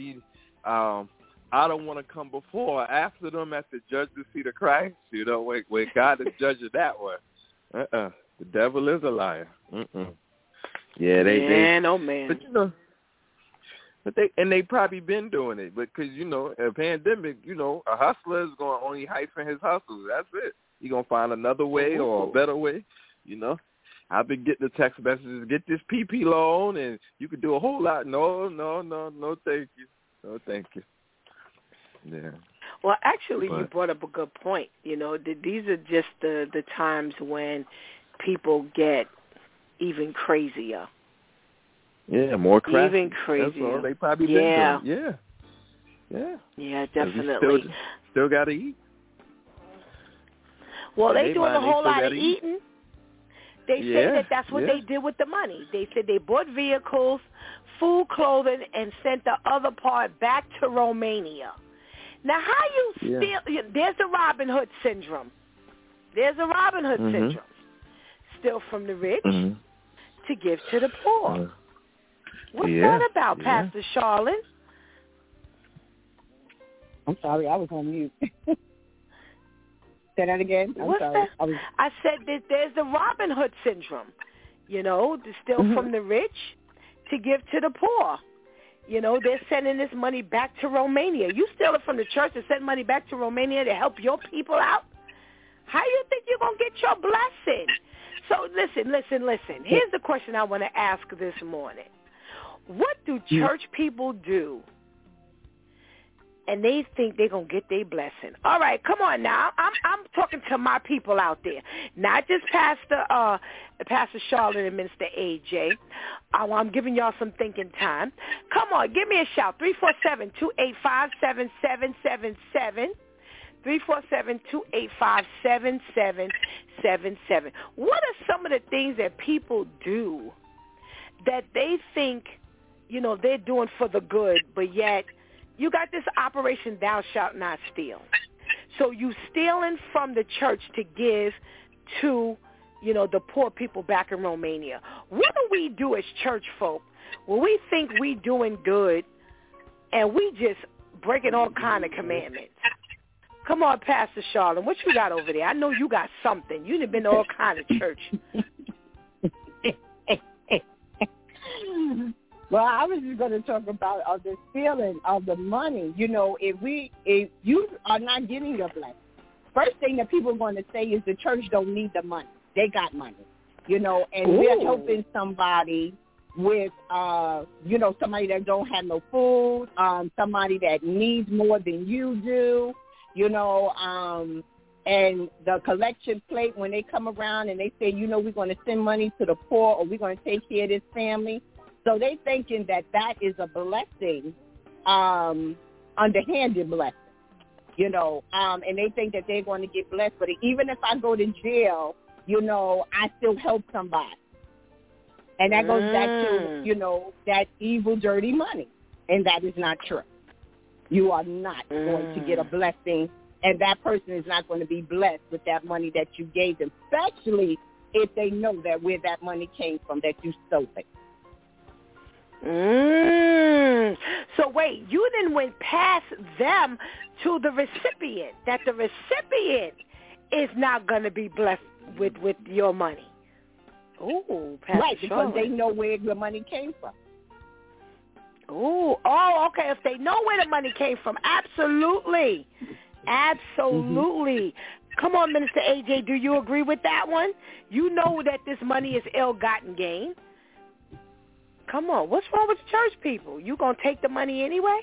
come before or after them at the judgment seat of Christ. When God is judging that one. The devil is a liar. Yeah, no man. But they probably been doing it, because a pandemic, a hustler is going to only hyphen his hustles. That's it. He gonna find another way or a better way. I've been getting the text messages, get this PP loan, and you could do a whole lot. No, thank you. No, thank you. Yeah. Well, actually, you brought up a good point. These are just the times when people get even crazier. Yeah, more crazy. Even crazier. That's all they probably been doing. Yeah. Yeah, definitely. Still got to eat. Well, they doing a whole lot of eating. They say that's what they did with the money. They said they bought vehicles, food, clothing, and sent the other part back to Romania. Now, how you steal? There's the Robin Hood syndrome. Syndrome. Steal from the rich to give to the poor. What's that about, Pastor Charlene? I'm sorry, I was on mute. Say that again. What's that? I said that there's the Robin Hood syndrome, to steal from the rich to give to the poor. They're sending this money back to Romania. You steal it from the church and send money back to Romania to help your people out? How you think you're going to get your blessing? So listen. Here's the question I want to ask this morning. What do church people do and they think they're going to get their blessing? All right, come on now. I'm talking to my people out there, not just Pastor Charlotte and Minister AJ. I'm giving y'all some thinking time. Come on, give me a shout, 347-285-7777. 347-285-7777. What are some of the things that people do that they think, they're doing for the good, but yet you got this Operation Thou Shalt Not Steal. So you stealing from the church to give to, the poor people back in Romania. What do we do as church folk when we think we doing good and we just breaking all kind of commandments? Come on, Pastor Charlotte. What you got over there? I know you got something. You done been to all kind of church. Well, I was just going to talk about this feeling of the money. You know, if you are not getting your blessing, first thing that people are going to say is the church don't need the money. They got money, you know, and we're helping somebody with, you know, somebody that don't have no food, somebody that needs more than you do, you know, and the collection plate, when they come around and they say, you know, we're going to send money to the poor or we're going to take care of this family. So they thinking that is a blessing, underhanded blessing, you know, and they think that they're going to get blessed. But even if I go to jail, you know, I still help somebody. And that goes back to, you know, that evil, dirty money. And that is not true. You are not going to get a blessing, and that person is not going to be blessed with that money that you gave them, especially if they know that where that money came from, that you stole it. So wait, you then went past them to the recipient, that the recipient is not going to be blessed with your money. Ooh, Pastor right, because Charlotte. they know where the money came from. Oh, okay. If they know where the money came from, absolutely. Come on, Minister AJ, do you agree with that one? You know that this money is ill-gotten gain. Come on, what's wrong with the church people? You gonna take the money anyway?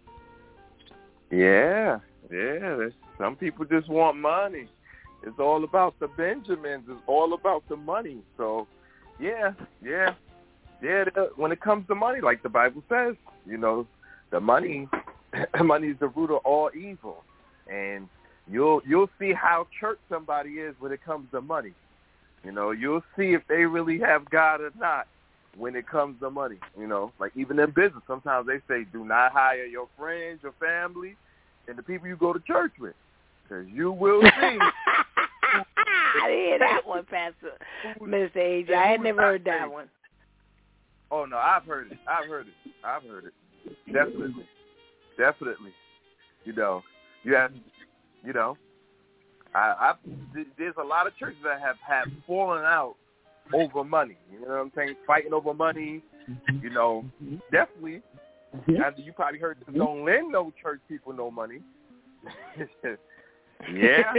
Yeah. Some people just want money. It's all about the Benjamins. It's all about the money. So, yeah. When it comes to money, like the Bible says, you know, the money is the root of all evil, and you'll see how church somebody is when it comes to money. You know, you'll see if they really have God or not when it comes to money. You know, like even in business, sometimes they say, do not hire your friends, your family, and the people you go to church with, because you will see. I didn't hear that one, Pastor Mr. AJ. I had never heard that one. Oh, no, I've heard it. Definitely. You know, there's a lot of churches that have fallen out over money. You know what I'm saying? Fighting over money. You know, definitely. After you probably heard, don't lend no church people no money. Yeah.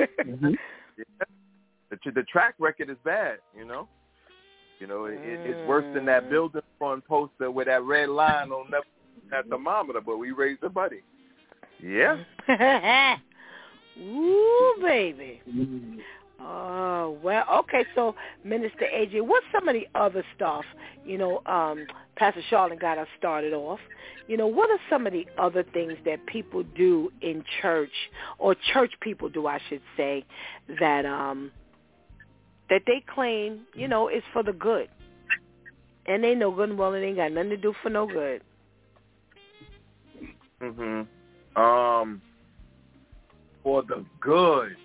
The track record is bad, you know. You know, it's worse than that building front poster with that red line on that thermometer, but we raised the money. Yeah. Ooh, baby. Oh, well, okay, so Minister AJ, what's some of the other stuff, you know, Pastor Charlotte got us started off. You know, what are some of the other things that people do in church, or church people do, I should say, that they claim, you know, is for the good? And they know good and well it ain't got nothing to do for no good. For the good.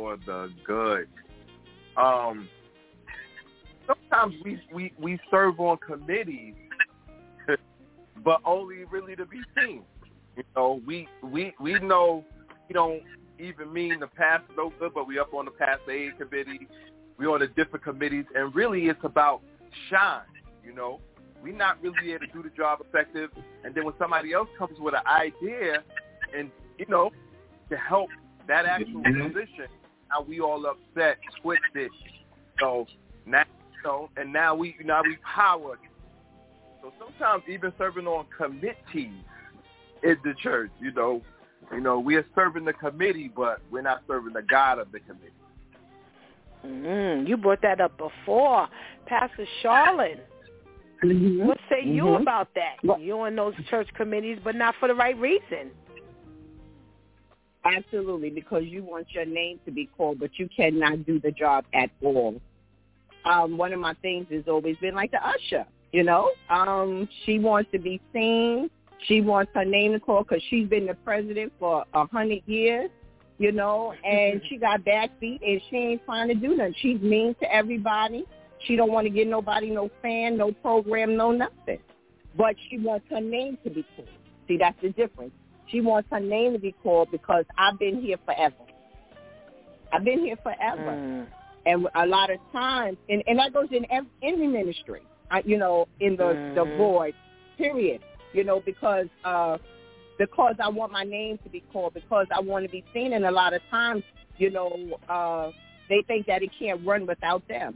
Sometimes we serve on committees, but only really to be seen. You know, we know we don't even mean the pastor no good, but we up on the pastor aid committee. We on the different committees, and really it's about shine. You know, we not really able to do the job effective, and then when somebody else comes with an idea, and you know, to help that actual position, now we all upset, twisted. So now, you know, and now we power. So sometimes even serving on committees in the church, you know, we are serving the committee, but we're not serving the God of the committee. You brought that up before, Pastor Charlotte. What say you about that? You're on those church committees, but not for the right reason. Absolutely, because you want your name to be called, but you cannot do the job at all. One of my things has always been like the usher, you know. She wants to be seen. She wants her name to call because she's been the president for 100 years, you know, and she got bad feet and she ain't trying to do nothing. She's mean to everybody. She don't want to give nobody no fan, no program, no nothing. But she wants her name to be called. See, that's the difference. She wants her name to be called because I've been here forever. I've been here forever. And a lot of times, and that goes in any ministry, in the void, period, because I want my name to be called, because I want to be seen. And a lot of times, they think that it can't run without them.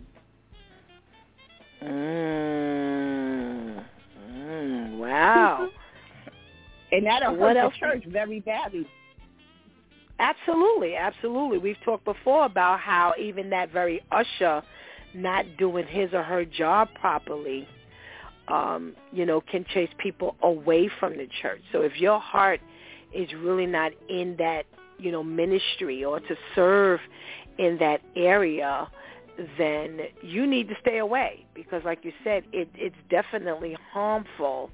Wow. And that'll hurt the church very badly. Absolutely, absolutely. We've talked before about how even that very usher not doing his or her job properly, can chase people away from the church. So if your heart is really not in that, ministry or to serve in that area, then you need to stay away, because like you said, it's definitely harmful,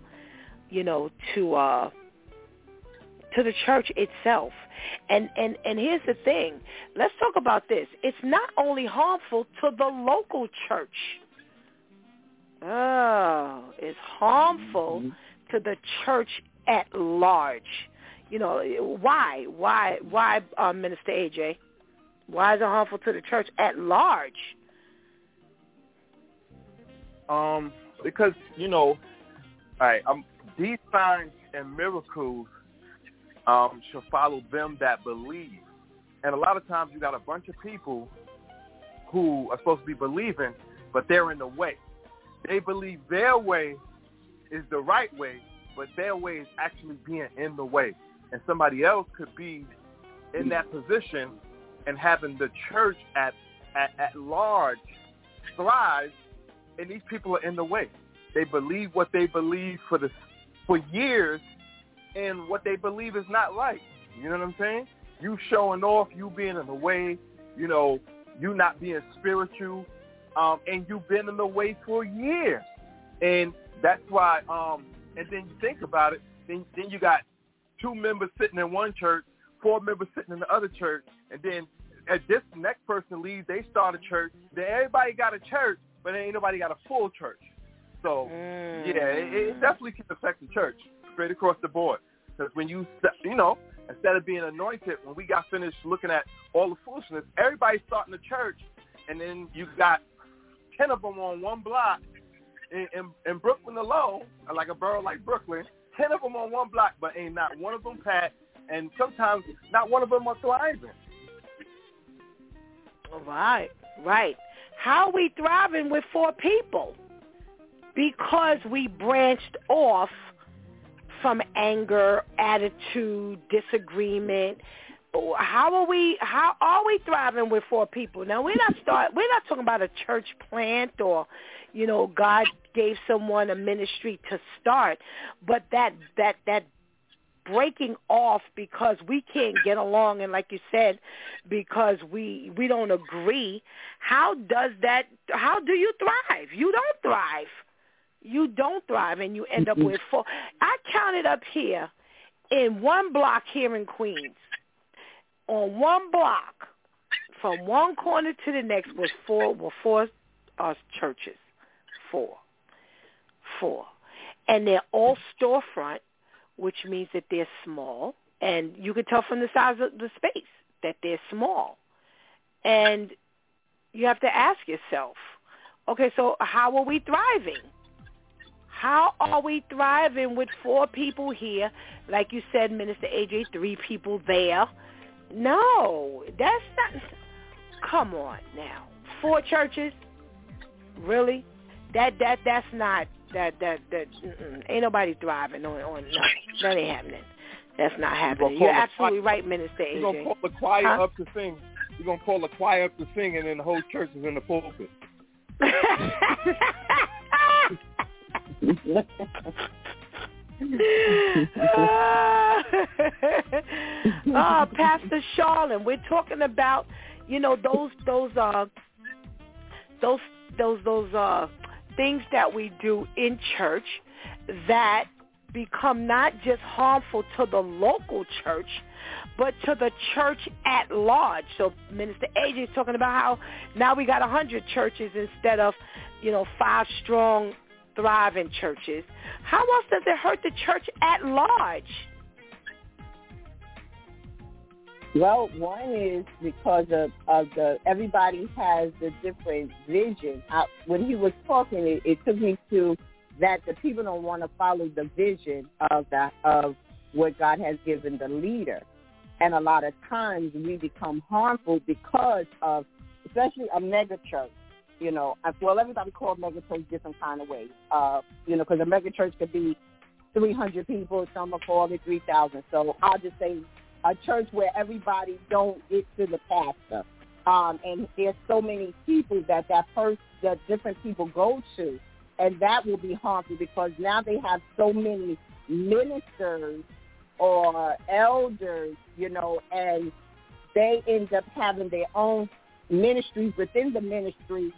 to the church itself. And here's the thing. Let's talk about this. It's not only harmful to the local church. Oh, it's harmful to the church at large. Why, Minister AJ? Why is it harmful to the church at large? Because, these signs and miracles shall follow them that believe. And a lot of times you got a bunch of people who are supposed to be believing, but they're in the way. They believe their way is the right way, but their way is actually being in the way. And somebody else could be in that position and having the church at large thrive, and these people are in the way. They believe what they believe for years, and what they believe is not right. You know what I'm saying? You showing off, you being in the way, you not being spiritual, and you've been in the way for years. And that's why, and then you think about it, then you got 2 members sitting in one church, 4 members sitting in the other church, and then as this next person leaves, they start a church, then everybody got a church, but ain't nobody got a full church. So, it definitely can affect the church straight across the board. Because when instead of being anointed, when we got finished looking at all the foolishness, everybody's starting the church, and then you got 10 of them on one block in Brooklyn alone, like a borough like Brooklyn, 10 of them on one block, but ain't not one of them packed, and sometimes not one of them are thriving. Right. How are we thriving with 4 people? Because we branched off from anger, attitude, disagreement. How are we thriving with 4 people? Now we're not talking about a church plant or, God gave someone a ministry to start, but that breaking off because we can't get along, and like you said, because we don't agree. How do you thrive? You don't thrive. And you end up with 4. I counted up here in one block here in Queens. On one block, from one corner to the next, was 4 churches. 4. And they're all storefront, which means that they're small. And you can tell from the size of the space that they're small. And you have to ask yourself, okay, so how are we thriving? How are we thriving with 4 people here? Like you said, Minister AJ, 3 people there. No, that's not. Come on now, 4 churches, really? That's not that. Ain't nobody thriving on no. That ain't happening. That's not happening. You're absolutely right, Minister AJ. You're gonna call the choir up to sing. You're gonna call the choir up to sing, and then the whole church is in the pulpit. Pastor Charlene, we're talking about those things that we do in church that become not just harmful to the local church, but to the church at large. So Minister AJ is talking about how now we got 100 churches instead of 5 strong thriving churches. How else does it hurt the church at large? Well, one is because of the everybody has a different vision. When he was talking, it took me to that the people don't want to follow the vision of what God has given the leader. And a lot of times we become harmful because of, especially a mega church. Well, everybody calls mega church different kind of ways. Because a mega church could be 300 people, some are called it 3,000. So I'll just say a church where everybody don't get to the pastor. And there's so many people that different people go to, and that will be harmful because now they have so many ministers or elders, and they end up having their own ministries within the ministry.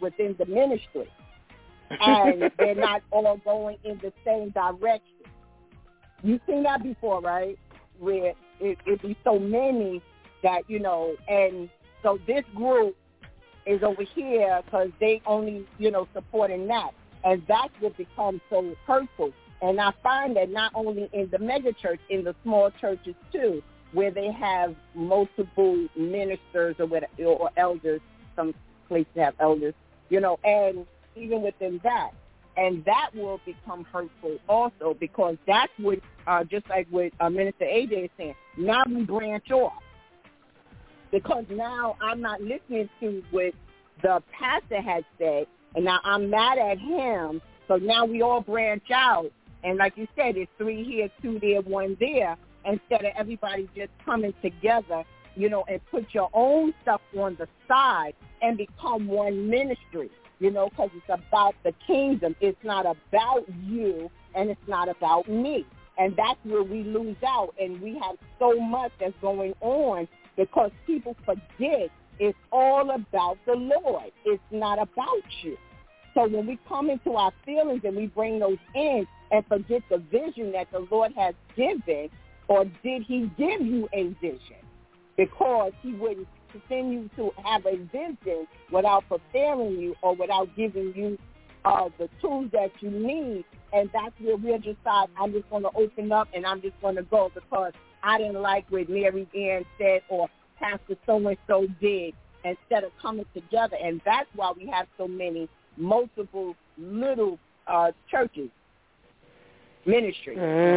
And they're not all going in the same direction. You've seen that before, right? Where it be so many that, and so this group is over here because they only, supporting that. And that's what becomes so hurtful. And I find that not only in the mega church, in the small churches too, where they have multiple ministers or elders, some places have elders, and even within that. And that will become hurtful also because that's what, just like what Minister AJ is saying, now we branch off. Because now I'm not listening to what the pastor has said, and now I'm mad at him, so now we all branch out. And like you said, it's 3 here, 2 there, 1 there, instead of everybody just coming together, and put your own stuff on the side and become one ministry. Because it's about the kingdom. It's not about you, and it's not about me. And that's where we lose out, and we have so much that's going on because people forget it's all about the Lord. It's not about you. So when we come into our feelings and we bring those in and forget the vision that the Lord has given, or did he give you a vision? Because he wouldn't continue to have a vision without preparing you or without giving you the tools that you need. And that's where we'll decide, I'm just going to open up and I'm just going to go because I didn't like what Mary Ann said or Pastor so-and-so did, instead of coming together. And that's why we have so many multiple little churches, ministries.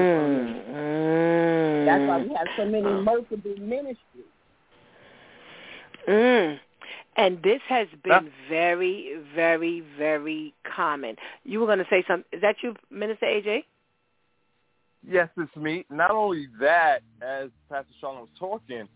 That's why we have so many multiple ministries. And this has been very, very, very common. You were going to say something. Is that you, Minister AJ? Yes, it's me. Not only that, as Pastor Charlotte was talking,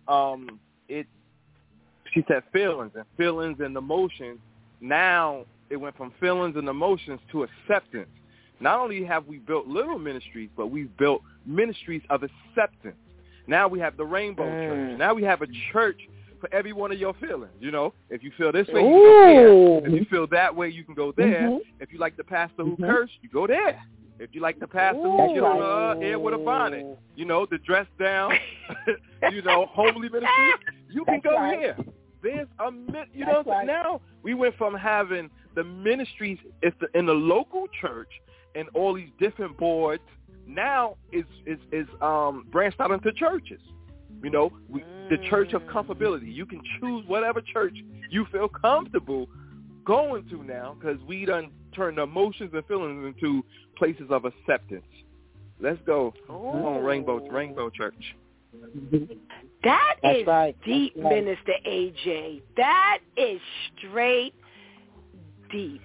she said feelings and emotions. Now it went from feelings and emotions to acceptance. Not only have we built little ministries, but we've built ministries of acceptance. Now we have the Rainbow Church. Now we have a church for every one of your feelings. If you feel this way, you can go there. If you feel that way, you can go there. If you like the pastor who cursed, you go there. If you like the pastor who get on hair with a bonnet, the dress down, homely ministry, you can go here. There's now we went from having the ministries in the local church and all these different boards. Now is branched out into churches. The church of comfortability. You can choose whatever church you feel comfortable going to now because we done turned emotions and feelings into places of acceptance. Let's go. Come on, Rainbow Church. That is right. Deep, right. Minister AJ. That is straight deep.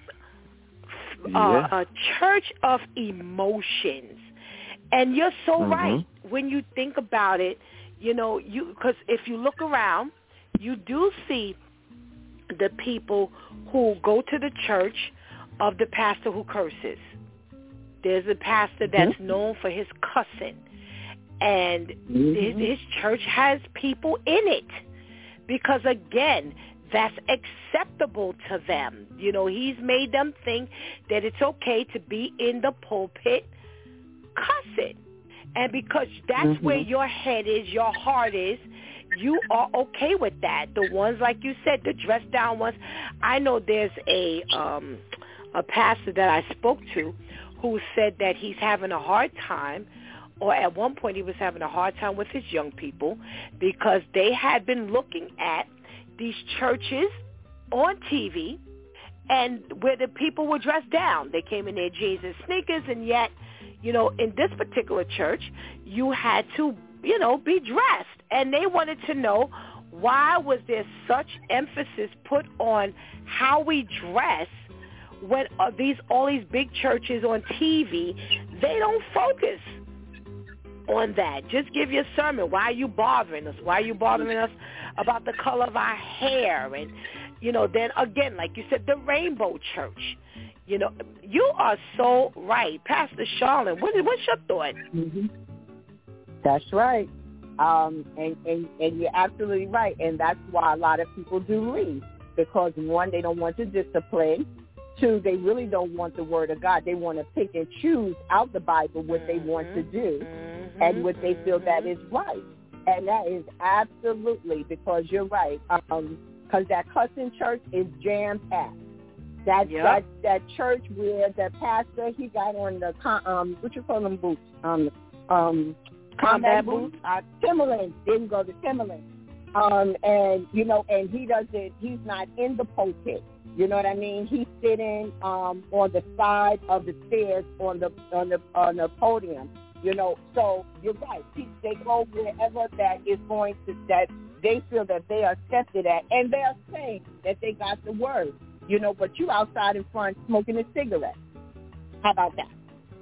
A church of emotions. And you're so right when you think about it. Because if you look around, you do see the people who go to the church of the pastor who curses. There's a pastor that's known for his cussing. And his church has people in it. Because, again, that's acceptable to them. He's made them think that it's okay to be in the pulpit cussing. And because that's where your head is, your heart is, you are okay with that. The ones, like you said, the dressed down ones. I know there's a pastor that I spoke to who said that he's having a hard time or at one point he was having a hard time with his young people because they had been looking at these churches on TV and where the people were dressed down. They came in their jeans and sneakers, and yet, in this particular church, you had to, be dressed. And they wanted to know, why was there such emphasis put on how we dress when all these big churches on TV, they don't focus on that. Just give your sermon. Why are you bothering us? Why are you bothering us about the color of our hair? And, then again, like you said, the Rainbow Church. You are so right. Pastor Charlene, what's your thought? Mm-hmm. That's right. And you're absolutely right. And that's why a lot of people do leave. Because, one, they don't want the discipline. Two, they really don't want the Word of God. They want to pick and choose out the Bible what they want to do and what they feel that is right. And that is absolutely, because you're right. Because that cussing church is jam-packed. That church where the pastor, he got on the, what you call them boots? Combat boots? Timberlands. There you go, the Timberlands. And he's not in the pulpit. You know what I mean? He's sitting on the side of the stairs on the podium. So you're right. They go wherever that is going to, that they feel that they are accepted at, and they're saying that they got the word. But you outside in front smoking a cigarette. How about that?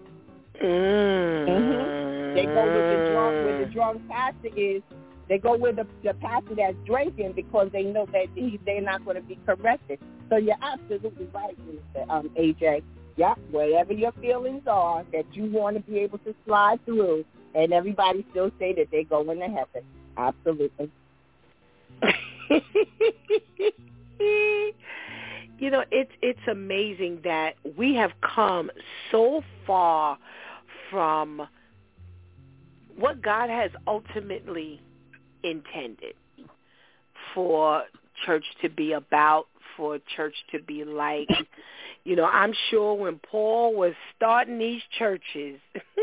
Mm-hmm. They go where the drunk pastor is. They go with the pastor that's drinking because they know that they're not going to be corrected. So you're absolutely right, AJ. Yeah, wherever your feelings are that you want to be able to slide through, and everybody still say that they're going to heaven. Absolutely. It's amazing that we have come so far from what God has ultimately intended for church to be about, for church to be like. I'm sure when Paul was starting these churches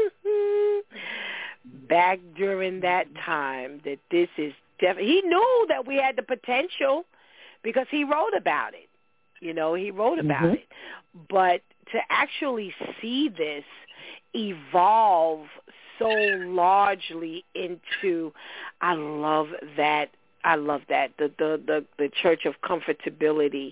back during that time, that this is definitely, he knew that we had the potential because he wrote about it. He wrote about it. But to actually see this evolve so largely into, I love that, the church of comfortability.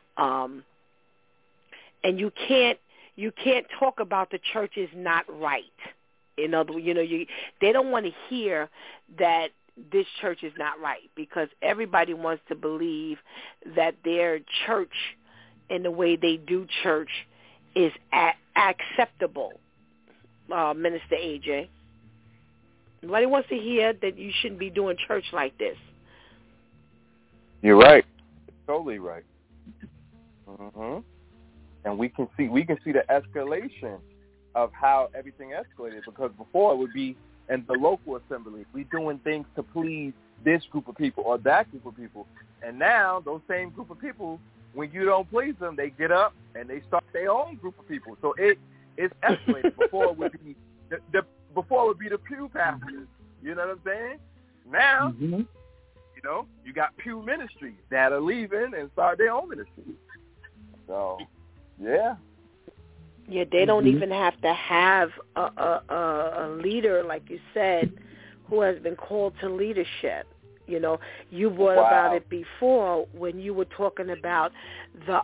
And you can't talk about the church is not right. In other words, they don't want to hear that this church is not right, because everybody wants to believe that their church and the way they do church is acceptable. Minister AJ, nobody wants to hear that you shouldn't be doing church like this. You're right. Totally right. Mm-hmm. And we can see the escalation of how everything escalated, because before it would be in the local assembly, we doing things to please this group of people or that group of people. And now those same group of people, when you don't please them, they get up and they start their own group of people. So it's escalated. Before it would be the pew pastors. You know what I'm saying? Now, you got pew ministries that are leaving and start their own ministry. So, yeah. Yeah, they don't even have to have a leader, like you said, who has been called to leadership. You brought about it before when you were talking about the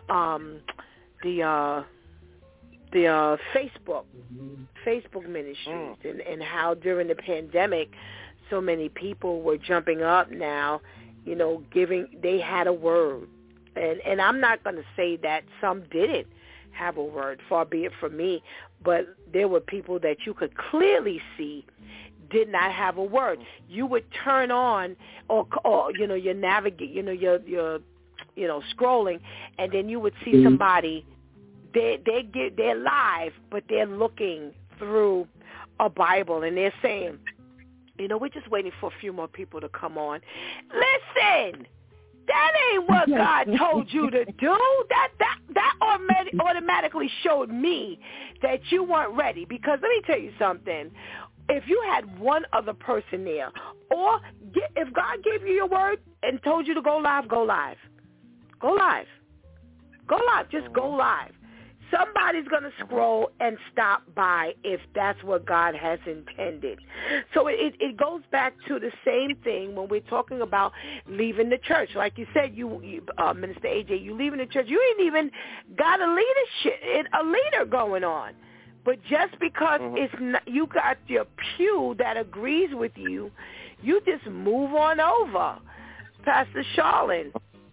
Facebook ministries and how during the pandemic so many people were jumping up now, they had a word. And I'm not going to say that some didn't have a word, far be it from me, but there were people that you could clearly see did not have a word. You would turn on or you navigate, you're scrolling, and then you would see somebody, they're live, but they're looking through a Bible, and they're saying, we're just waiting for a few more people to come on. Listen, that ain't what God told you to do. That automatically showed me that you weren't ready. Because let me tell you something. if you had one other person there, or if God gave you your word and told you to go live, go live. Go live. Go live. Just go live. Somebody's going to scroll and stop by if that's what God has intended. So it goes back to the same thing when we're talking about leaving the church. Like you said, you Minister AJ, you leaving the church. You ain't even got a leader going on. But just because it's not, you got your pew that agrees with you, you just move on over. Pastor Charlene.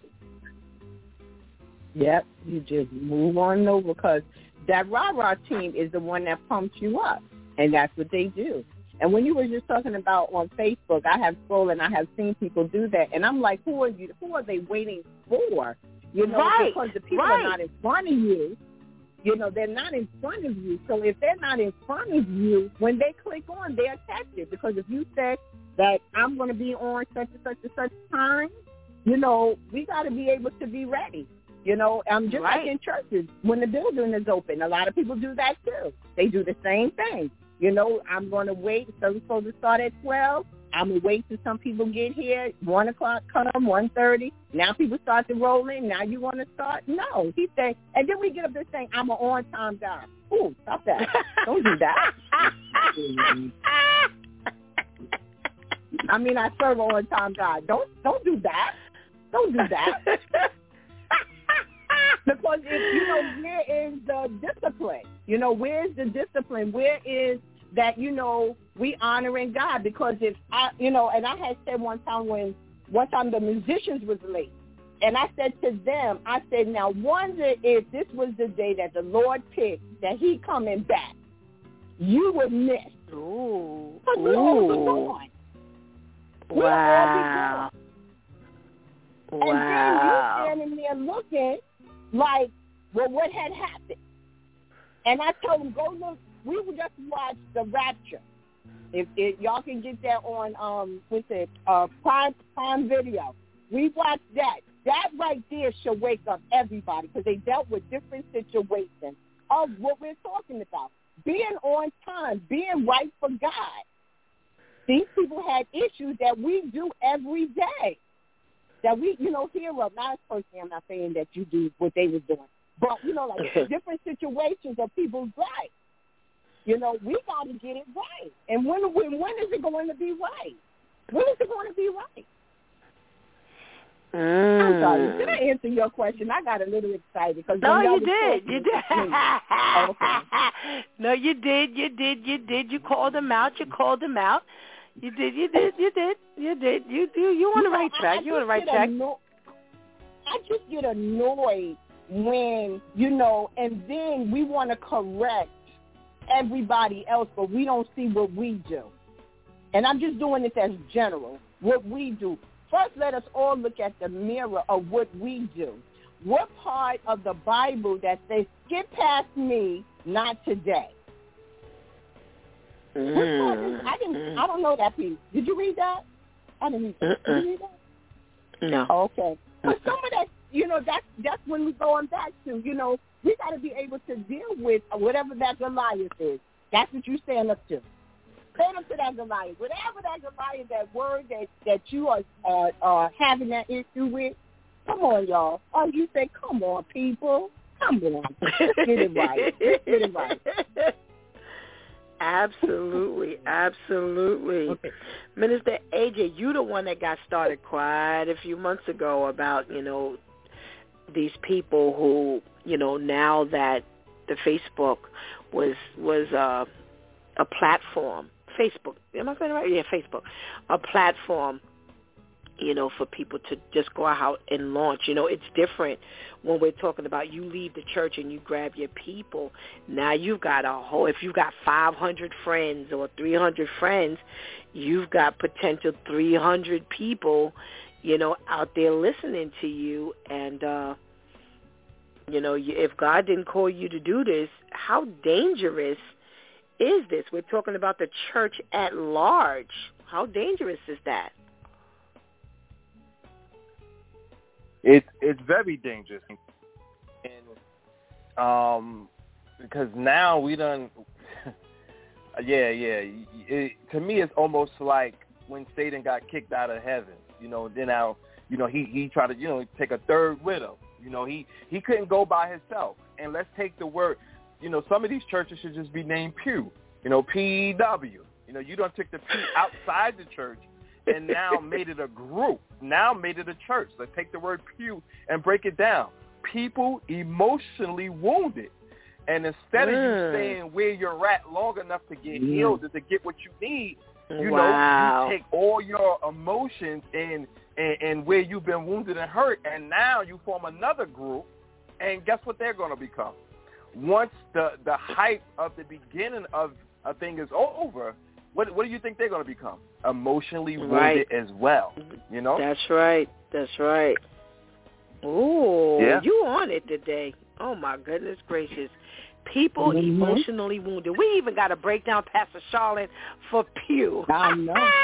Yep, you just move on over because that rah-rah team is the one that pumps you up, and that's what they do. And when you were just talking about on Facebook, I have scrolled and I have seen people do that, and I'm like, who are they waiting for? You know, because the people are not in front of you. You know, they're not in front of you. So if they're not in front of you, when they click on, they're tested. Because if you say that I'm going to be on such and such and such time, you know, we got to be able to be ready. You know, just like in churches, when the building is open, a lot of people do that too. They do the same thing. You know, I'm going to wait. So it's supposed to start at 12. I'm going to wait till some people get here. 1 o'clock come, 1:30. Now people start to roll in. Now you want to start? No. He said, and then we get up there saying, I'm an on-time guy. Ooh, stop that. Don't do that. I mean, I serve an on-time guy. Don't do that. Don't do that. Because, you know, where is the discipline? You know, where is the discipline? Where is that, you know, we honoring God? Because if I, you know, and I had said one time the musicians was late. And I said to them, I said, now wonder if this was the day that the Lord picked that he coming back. You would miss. Ooh. Because we'll all be gone. We'll all be gone. And then you standing there looking like, well, what had happened? And I told them, go look. We would just watch The Rapture. If y'all can get that on, Prime Video. We watched that. That right there should wake up everybody because they dealt with different situations of what we're talking about. Being on time, being right for God. These people had issues that we do every day. That we, you know, hear of. Not personally, I'm not saying that you do what they were doing. But, you know, like different situations of people's lives. You know, we got to get it right. And when is it going to be right? When is it going to be right? I'm sorry. Did I answer your question? I got a little excited. No, you did. You did. Okay. No, you did. You did. You called them out. You did. You on the right track. You on the right track. I just get annoyed when, you know, and then we want to correct everybody else, but we don't see what we do. And I'm just doing this as general, what we do. First, let us all look at the mirror of what we do. What part of the Bible that says, skip past me, not today? Which part is, I don't know that piece. Did you read that? I didn't read that. Did you read that? No. Okay. But some of that, you know, that's when we're going back to, you know, we got to be able to deal with whatever that Goliath is. That's what you stand up to. Stand up to that Goliath. Whatever that Goliath, that word that you are having that issue with, come on, y'all. Oh, you say, come on, people. Come on. Let's get it right. Let's get it right. Absolutely. Okay. Minister AJ, you the one that got started quite a few months ago about, you know, these people who, you know, now that the Facebook was a platform. Facebook. Am I saying it right? Yeah, Facebook. A platform, you know, for people to just go out and launch. You know, it's different when we're talking about you leave the church and you grab your people. Now you've got if you've got 500 friends or 300 friends, you've got potential 300 people, you know, out there listening to you. And, you know, if God didn't call you to do this, how dangerous is this? We're talking about the church at large. How dangerous is that? It's very dangerous, and because now we done To me, it's almost like when Satan got kicked out of heaven. Then now, he tried to, take a third with him. He couldn't go by himself. And let's take the word, some of these churches should just be named Pew, P-E-W. You don't take the P outside the church and now made it a group, now made it a church. Let's take the word pew and break it down. People emotionally wounded. And instead of you staying where you're at long enough to get healed and to get what you need, you take all your emotions and where you've been wounded and hurt, and now you form another group, and guess what they're going to become? Once the hype of the beginning of a thing is over, what do you think they're going to become? Emotionally wounded as well, That's right. Ooh, you on it today. Oh, my goodness gracious. People emotionally wounded. We even got to break down Pastor Charlotte for Pew. I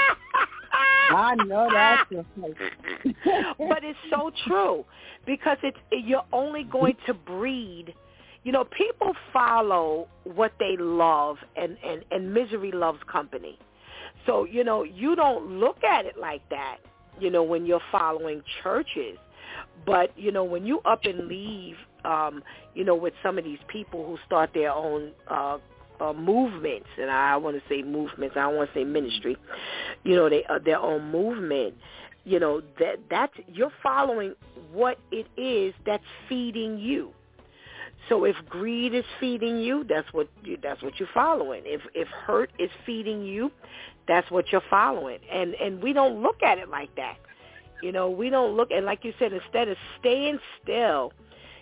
know that's your place. But it's so true because you're only going to breed. People follow what they love, and misery loves company. So, you don't look at it like that, when you're following churches. But, when you up and leave, with some of these people who start their own movements, and I want to say movements, I don't want to say ministry, their own movement, that's you're following what it is that's feeding you. So if greed is feeding you, that's what you're following. If hurt is feeding you, that's what you're following. And we don't look at it like that. We don't look at, like you said, instead of staying still,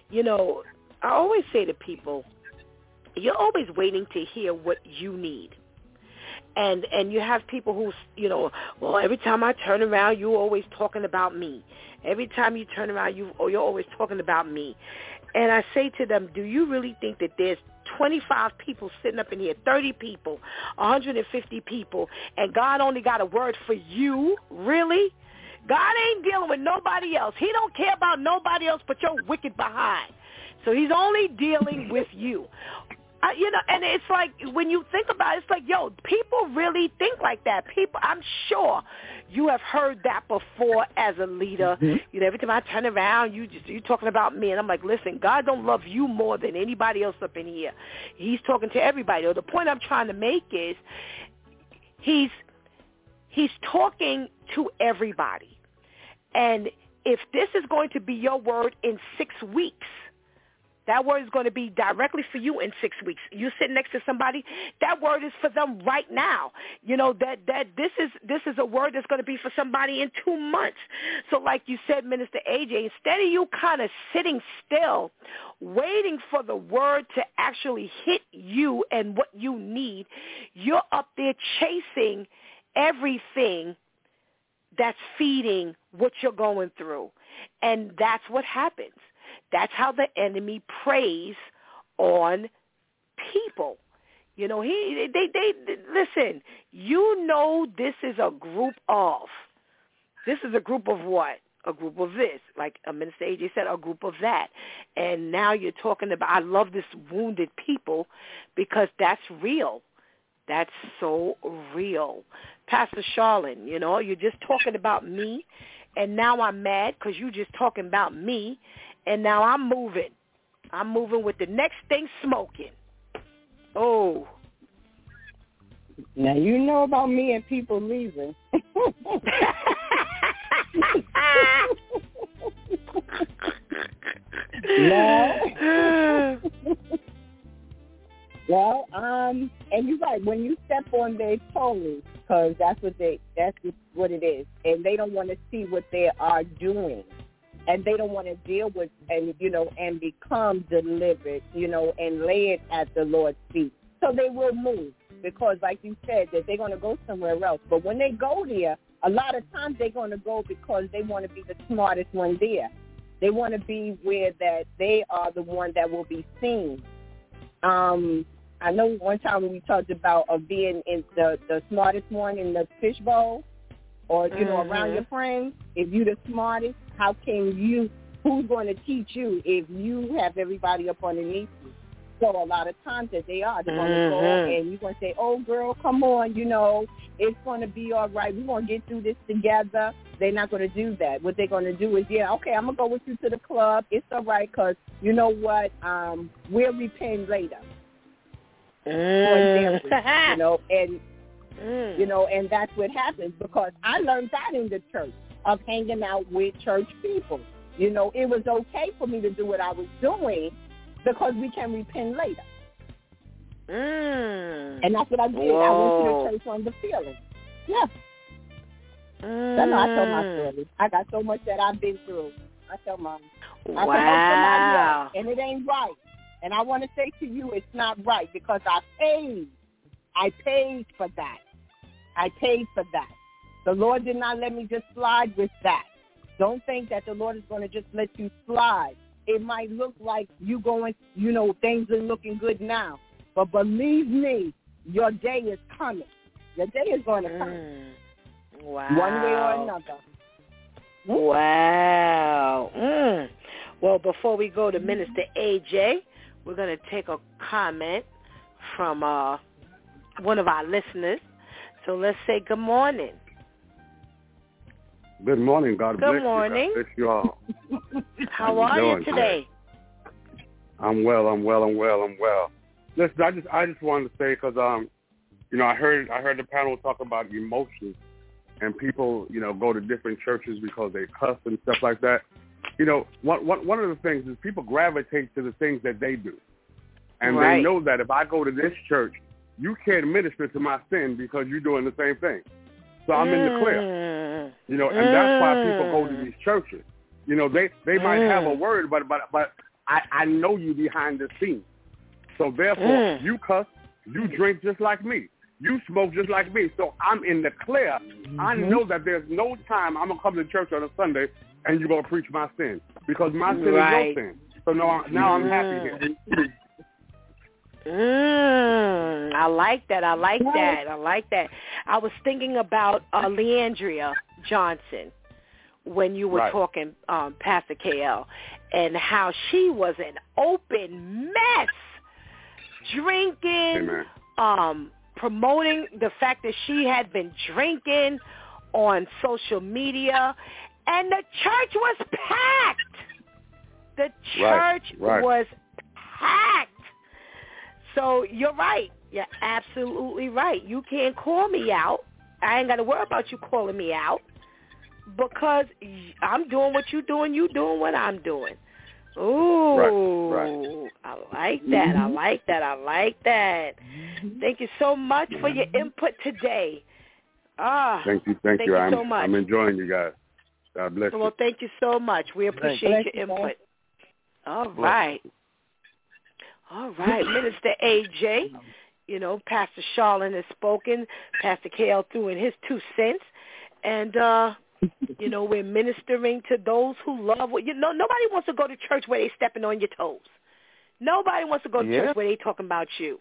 I always say to people, you're always waiting to hear what you need. And you have people who, well, every time I turn around, you're always talking about me. Every time you turn around, you're always talking about me. And I say to them, do you really think that there's 25 people sitting up in here, 30 people, 150 people, and God only got a word for you? Really? God ain't dealing with nobody else. He don't care about nobody else but your wicked behind. So he's only dealing with you. And it's like, when you think about it, it's like, people really think like that. People, I'm sure you have heard that before as a leader. Every time I turn around, you're talking about me. And I'm like, listen, God don't love you more than anybody else up in here. He's talking to everybody. The point I'm trying to make is he's talking to everybody. And if this is going to be your word in 6 weeks, that word is going to be directly for you in 6 weeks. You sit next to somebody, that word is for them right now. That this is a word that's going to be for somebody in 2 months. So like you said, Minister AJ, instead of you kind of sitting still, waiting for the word to actually hit you and what you need, you're up there chasing everything that's feeding what you're going through. And that's what happens. That's how the enemy preys on people. They listen, this is a group of. This is a group of what? A group of this. Like Minister AJ said, a group of that. And now you're talking about, I love this wounded people because that's real. That's so real. Pastor Charlene, you're just talking about me, and now I'm mad because you're just talking about me, and now I'm moving. I'm moving with the next thing smoking. Oh. Now you know about me and people leaving. No. Well, and you're right. When you step on their toes, because that's what it is, and they don't want to see what they are doing, and they don't want to deal with and become delivered, and lay it at the Lord's feet. So they will move because, like you said, that they're going to go somewhere else. But when they go there, a lot of times they're going to go because they want to be the smartest one there. They want to be where that they are the one that will be seen. I know one time when we talked about being in the smartest one in the fishbowl, or around your friends. If you're the smartest, how can you? Who's going to teach you if you have everybody up underneath you? So a lot of times that they're going to go and you're going to say, oh, girl, come on, it's going to be all right. We're going to get through this together. They're not going to do that. What they're going to do is, okay, I'm going to go with you to the club. It's all right because you know what? We'll repent later. For example, and that's what happens because I learned that in the church of hanging out with church people. It was okay for me to do what I was doing because we can repent later. And that's what I did. Whoa. I went to the church on the feeling. Yeah. I know I told my story. I got so much that I've been through. I tell mine. Wow. And it ain't right. And I want to say to you, it's not right because I paid. I paid for that. The Lord did not let me just slide with that. Don't think that the Lord is going to just let you slide. It might look like you going, things are looking good now. But believe me, your day is coming. Your day is going to come. Wow. One way or another. Wow. Well, before we go to Minister AJ, we're going to take a comment from one of our listeners. So let's say good morning. Good morning. God bless you. Good morning. God bless you all. How are you today? I'm well. Listen, I just wanted to say because I heard the panel talk about emotions and people go to different churches because they cuss and stuff like that. One of the things is people gravitate to the things that they do, and they know that if I go to this church, you can't minister to my sin because you're doing the same thing. So I'm in the clear, and that's why people go to these churches. They might have a word, but I know you behind the scenes. So therefore, you cuss, you drink just like me, you smoke just like me. So I'm in the clear. I know that there's no time I'm gonna come to church on a Sunday and you're gonna preach my sin because my sin is your sin. So now I'm happy here. I like that. I was thinking about Leandria Johnson when you were talking, Pastor KL, and how she was an open mess, drinking, promoting the fact that she had been drinking on social media, and the church was packed. The church was packed. So you're right. You're absolutely right. You can't call me out. I ain't got to worry about you calling me out because I'm doing what you're doing. You doing what I'm doing. Ooh, right. I like that. I like that. Thank you so much for your input today. Thank you so much. I'm enjoying you guys. God bless you. Well, thank you so much. We appreciate your input. All right. Minister AJ, Pastor Charlene has spoken. Pastor KL threw in his 2 cents. And, we're ministering to those who love what, nobody wants to go to church where they stepping on your toes. Nobody wants to go to church where they talking about you.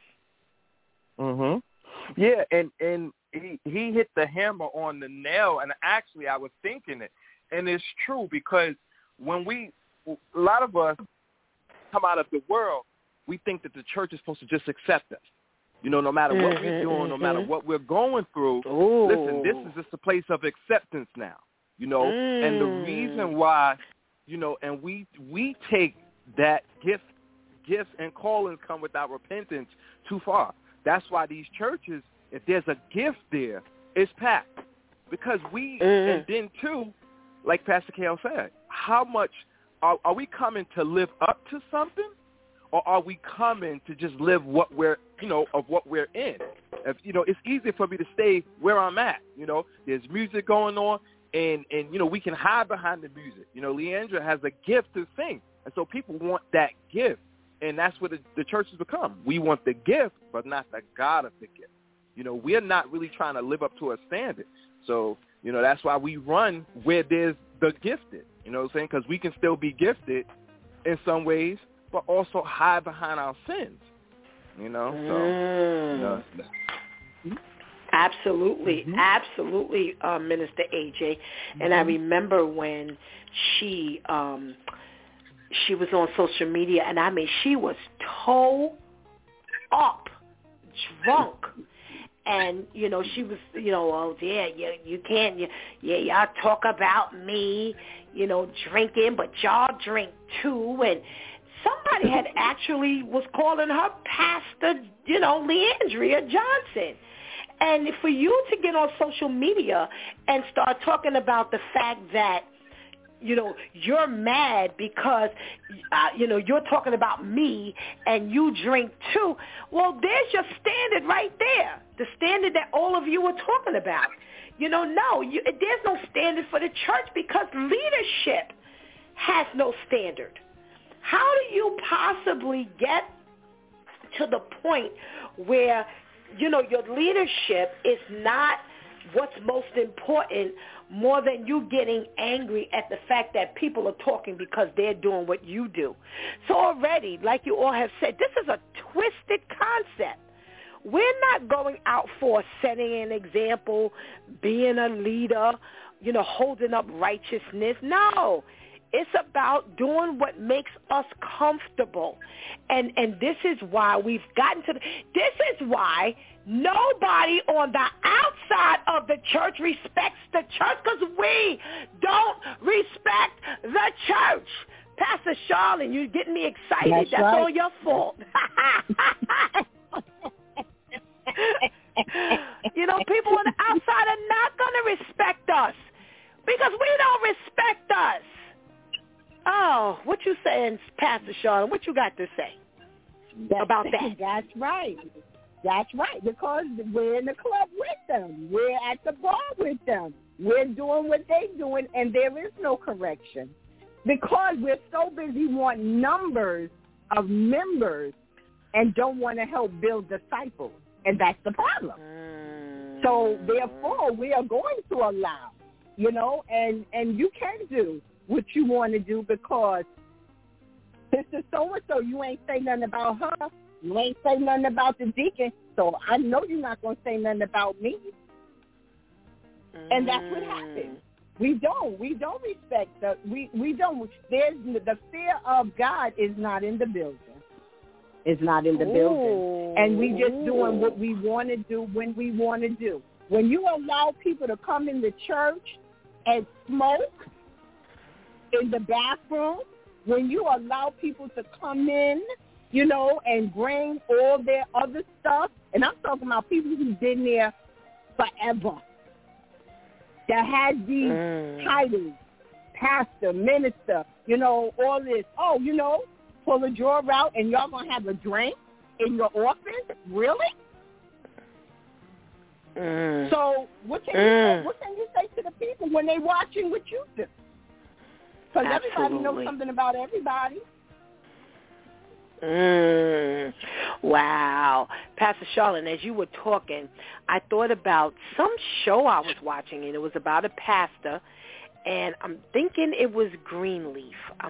Yeah, and he hit the hammer on the nail. And actually, I was thinking it. And it's true because when a lot of us come out of the world, we think that the church is supposed to just accept us. No matter what we're doing, no matter what we're going through, listen, this is just a place of acceptance now, and the reason why, and we take that gifts and callings come without repentance too far. That's why these churches, if there's a gift there, it's packed. Because and then too, like Pastor Kale said, how much are we coming to live up to something? Or are we coming to just live what we're, of what we're in? It's easy for me to stay where I'm at. There's music going on, and we can hide behind the music. Leandra has a gift to sing, and so people want that gift, and that's what the church has become. We want the gift, but not the God of the gift. We're not really trying to live up to a standard. So, that's why we run where there's the gifted. You know what I'm saying? Because we can still be gifted in some ways, but also hide behind our sins, So, Absolutely, Minister AJ. And I remember when she she was on social media, and I mean, she was toe up, drunk. And, you know, she was, you know, oh, yeah, you can't, y'all talk about me, you know, drinking, but y'all drink too. And somebody had actually was calling her Pastor, you know, Leandria Johnson. And for you to get on social media and start talking about the fact that, you know, you're mad because, you know, you're talking about me and you drink too. Well, there's your standard right there, the standard that all of you were talking about. You know, no, there's no standard for the church because leadership has no standard. How do you possibly get to the point where, you know, your leadership is not what's most important more than you getting angry at the fact that people are talking because they're doing what you do? So already, like you all have said, this is a twisted concept. We're not going out for setting an example, being a leader, you know, holding up righteousness. No. It's about doing what makes us comfortable. And this is why we've gotten to this is why nobody on the outside of the church respects the church, because we don't respect the church. Pastor Charlene, you're getting me excited. That's right. All your fault. You know, people on the outside are not going to respect us because we don't respect us. Oh, what you saying, Pastor Charlene? What you got to say about that? That's right. That's right, because we're in the club with them. We're at the bar with them. We're doing what they're doing, and there is no correction because we're so busy wanting numbers of members and don't want to help build disciples, and that's the problem. So, therefore, we are going to allow, you know, and you can do what you want to do because Sister so-and-so, you ain't say nothing about her. You ain't say nothing about the deacon, so I know you're not going to say nothing about me. And that's what happens. We don't respect we don't. There's the fear of God is not in the building. It's not in the building. And we just doing what we want to do when we want to do. When you allow people to come in the church and smoke in the bathroom, when you allow people to come in, you know, and bring all their other stuff, and I'm talking about people who've been there forever, that had these titles, pastor, minister, you know, all this. Oh, you know, pull a drawer out and y'all going to have a drink in your office? Really? So what can you say to the people when they watching what you do? Because everybody knows something about everybody. Wow. Pastor Charlene, as you were talking, I thought about some show I was watching, and it was about a pastor, and I'm thinking it was Greenleaf.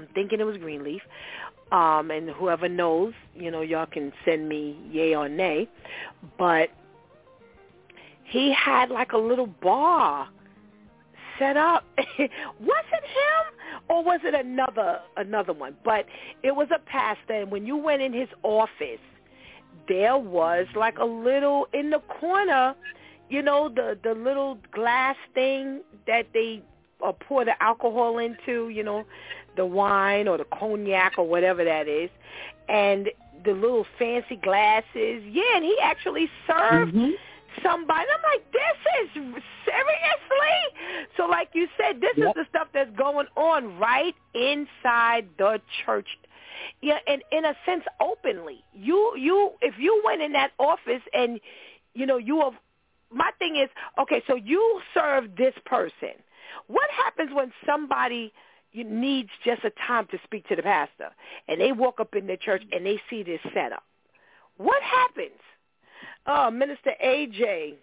And whoever knows, you know, y'all can send me yay or nay. But he had like a little bar set up. Was it him or was it another one? But it was a pastor, and when you went in his office, there was like a little in the corner, you know, the little glass thing that they pour the alcohol into, you know, the wine or the cognac or whatever that is, and the little fancy glasses. Yeah, and he actually served somebody. I'm like, this is seriously? So like you said, this is the stuff that's going on right inside the church. Yeah, and in a sense, openly. You if you went in that office and, you know, my thing is, okay, so you serve this person. What happens when somebody needs just a time to speak to the pastor and they walk up in the church and they see this setup? What happens? Oh, Minister AJ.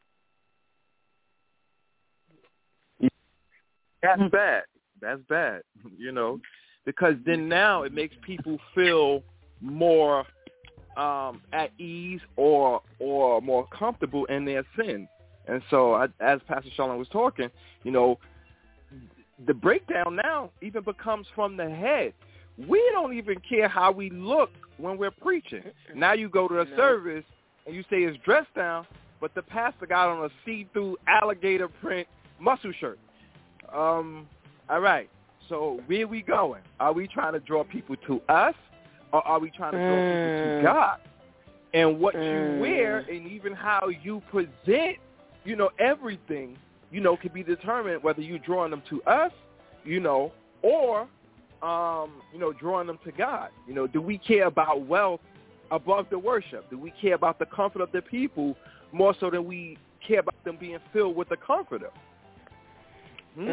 That's bad. That's bad, you know, because then now it makes people feel more at ease or more comfortable in their sin. And so as Pastor Charlene was talking, you know, the breakdown now even becomes from the head. we don't even care how we look when we're preaching. Now you go to a service and you say it's dressed down, but the pastor got on a see-through alligator print muscle shirt. All right. So where we going? Are we trying to draw people to us, or are we trying to draw people to God? And what you wear and even how you present, everything, can be determined whether you're drawing them to us, or, drawing them to God. Do we care about wealth above the worship? Do we care about the comfort of the people more so than we care about them being filled with the Comforter? Because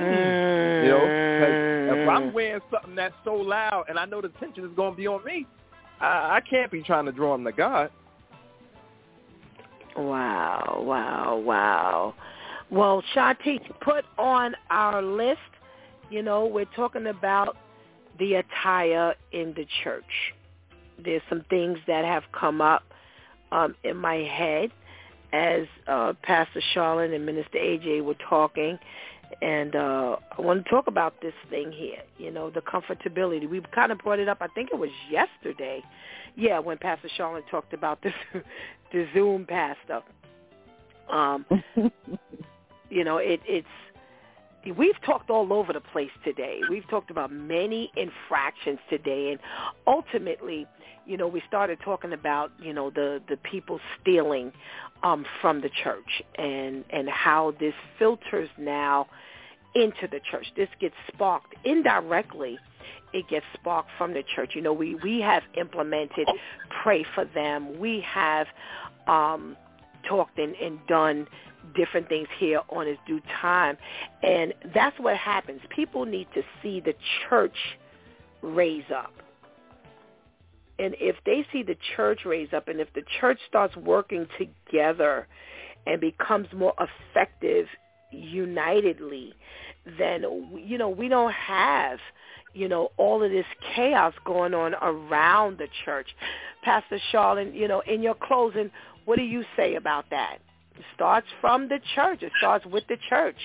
if I'm wearing something that's so loud and I know the attention is going to be on me, I can't be trying to draw them to God. Wow. Well, Shanti, put on our list, we're talking about the attire in the church. There's some things that have come up in my head as Pastor Charlotte and Minister AJ were talking, and I want to talk about this thing here, the comfortability. We kind of brought it up, I think it was yesterday, when Pastor Charlotte talked about this, the Zoom pastor. We've talked all over the place today. We've talked about many infractions today, and ultimately, we started talking about, the people stealing from the church and how this filters now into the church. This gets sparked indirectly. It gets sparked from the church. We have implemented Pray for Them. We have talked and done different things here on His Due Time. And that's what happens. People need to see the church raise up. And if they see the church raise up, and if the church starts working together and becomes more effective unitedly, then, we don't have, all of this chaos going on around the church. Pastor Charlotte, in your closing, what do you say about that? It starts from the church. It starts with the church.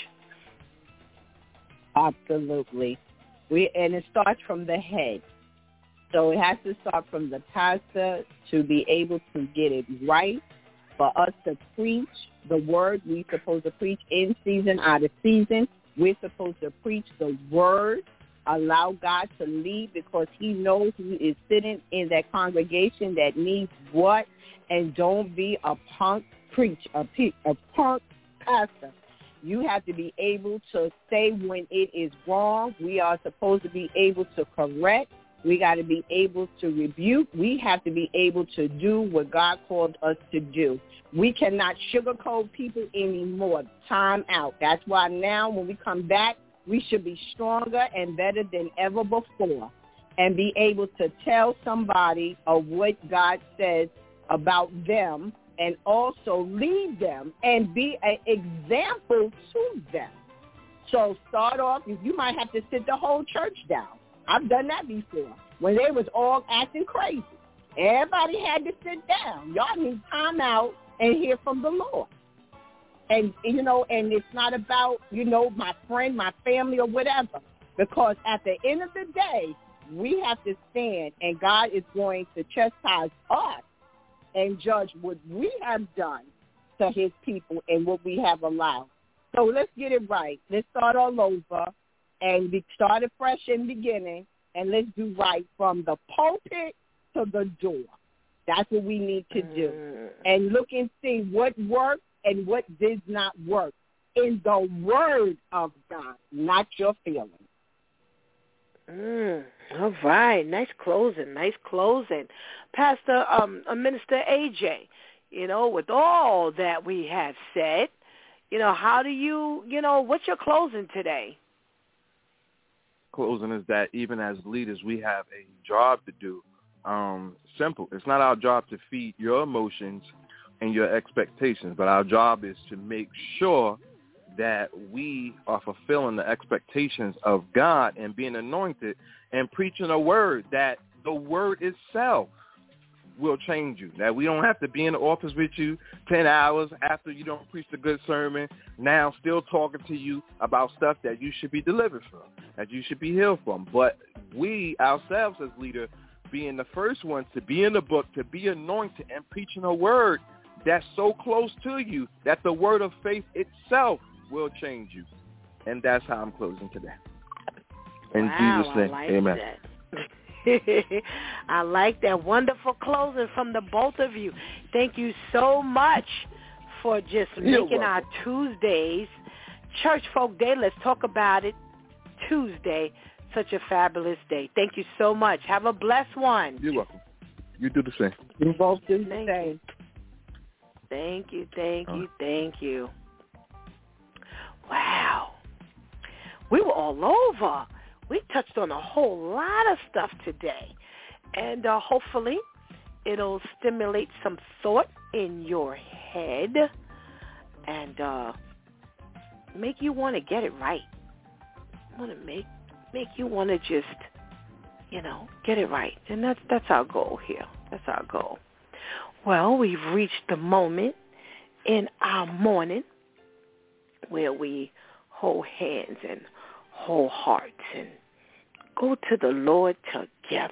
Absolutely. And it starts from the head. So it has to start from the pastor to be able to get it right, for us to preach the word. We're supposed to preach in season, out of season. We're supposed to preach the word, allow God to lead, because He knows who is sitting in that congregation that needs what, and don't be a punk a punk pastor. You have to be able to say when it is wrong. We are supposed to be able to correct. We got to be able to rebuke. We have to be able to do what God called us to do. We cannot sugarcoat people anymore. Time out. That's why now when we come back, we should be stronger and better than ever before, and be able to tell somebody of what God says about them, and also lead them and be an example to them. So start off, you might have to sit the whole church down. I've done that before when they was all acting crazy. Everybody had to sit down. Y'all need time out and hear from the Lord. And, and it's not about, my friend, my family, or whatever, because at the end of the day, we have to stand, and God is going to chastise us and judge what we have done to His people and what we have allowed. So let's get it right. Let's start all over, and we started fresh in the beginning, and let's do right from the pulpit to the door. That's what we need to do. And look and see what works and what does not work in the Word of God, not your feelings. All right. Nice closing. Pastor, Minister AJ, with all that we have said, how do you, what's your closing today? Closing is that even as leaders, we have a job to do. Simple. It's not our job to feed your emotions and your expectations, but our job is to make sure that we are fulfilling the expectations of God and being anointed and preaching a word, that the word itself will change you. Now, we don't have to be in the office with you 10 hours after you don't preach a good sermon, now still talking to you about stuff that you should be delivered from, that you should be healed from. But we ourselves as leaders, being the first ones to be in the book, to be anointed and preaching a word that's so close to you that the word of faith itself will change you. And that's how I'm closing today. In Jesus' name, amen. That. I like that wonderful closing from the both of you. Thank you so much for just making our Tuesdays Church Folk Day. Let's talk about it. Tuesday, such a fabulous day. Thank you so much. Have a blessed one. You're welcome. You do the same. You both do the same. Thank you, thank you, thank you. Wow. We were all over. We touched on a whole lot of stuff today. And hopefully it'll stimulate some thought in your head and make you want to get it right. Want to make you want to just, get it right. And that's our goal here. That's our goal. Well, we've reached the moment in our morning where we hold hands and hold hearts and go to the Lord together.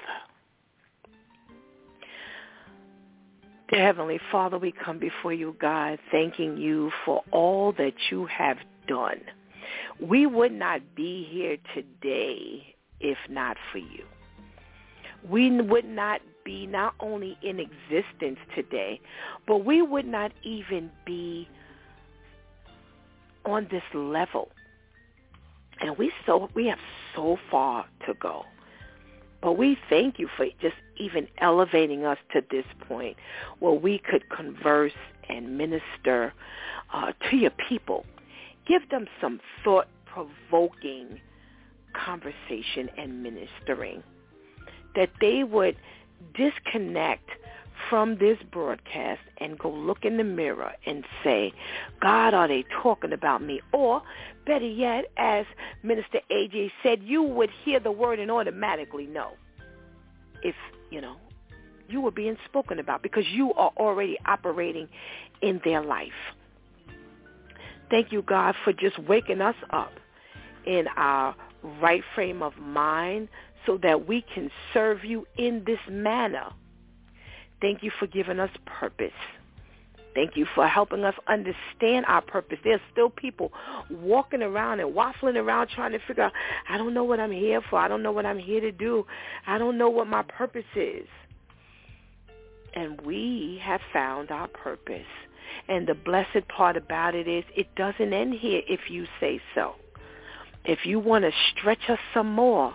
Dear Heavenly Father, we come before you, God, thanking you for all that you have done. We would not be here today if not for you. We would not be not only in existence today, but we would not even be on this level. And we have so far to go. But we thank you for just even elevating us to this point where we could converse and minister to your people. Give them some thought-provoking conversation and ministering, that they would disconnect from this broadcast and go look in the mirror and say, God, are they talking about me? Or, better yet, as Minister AJ said, you would hear the word and automatically know if, you were being spoken about because you are already operating in their life. Thank you, God, for just waking us up in our right frame of mind so that we can serve you in this manner. Thank you for giving us purpose. Thank you for helping us understand our purpose. There's still people walking around and waffling around trying to figure out, I don't know what I'm here for. I don't know what I'm here to do. I don't know what my purpose is. And we have found our purpose. And the blessed part about it is it doesn't end here if you say so. If you want to stretch us some more,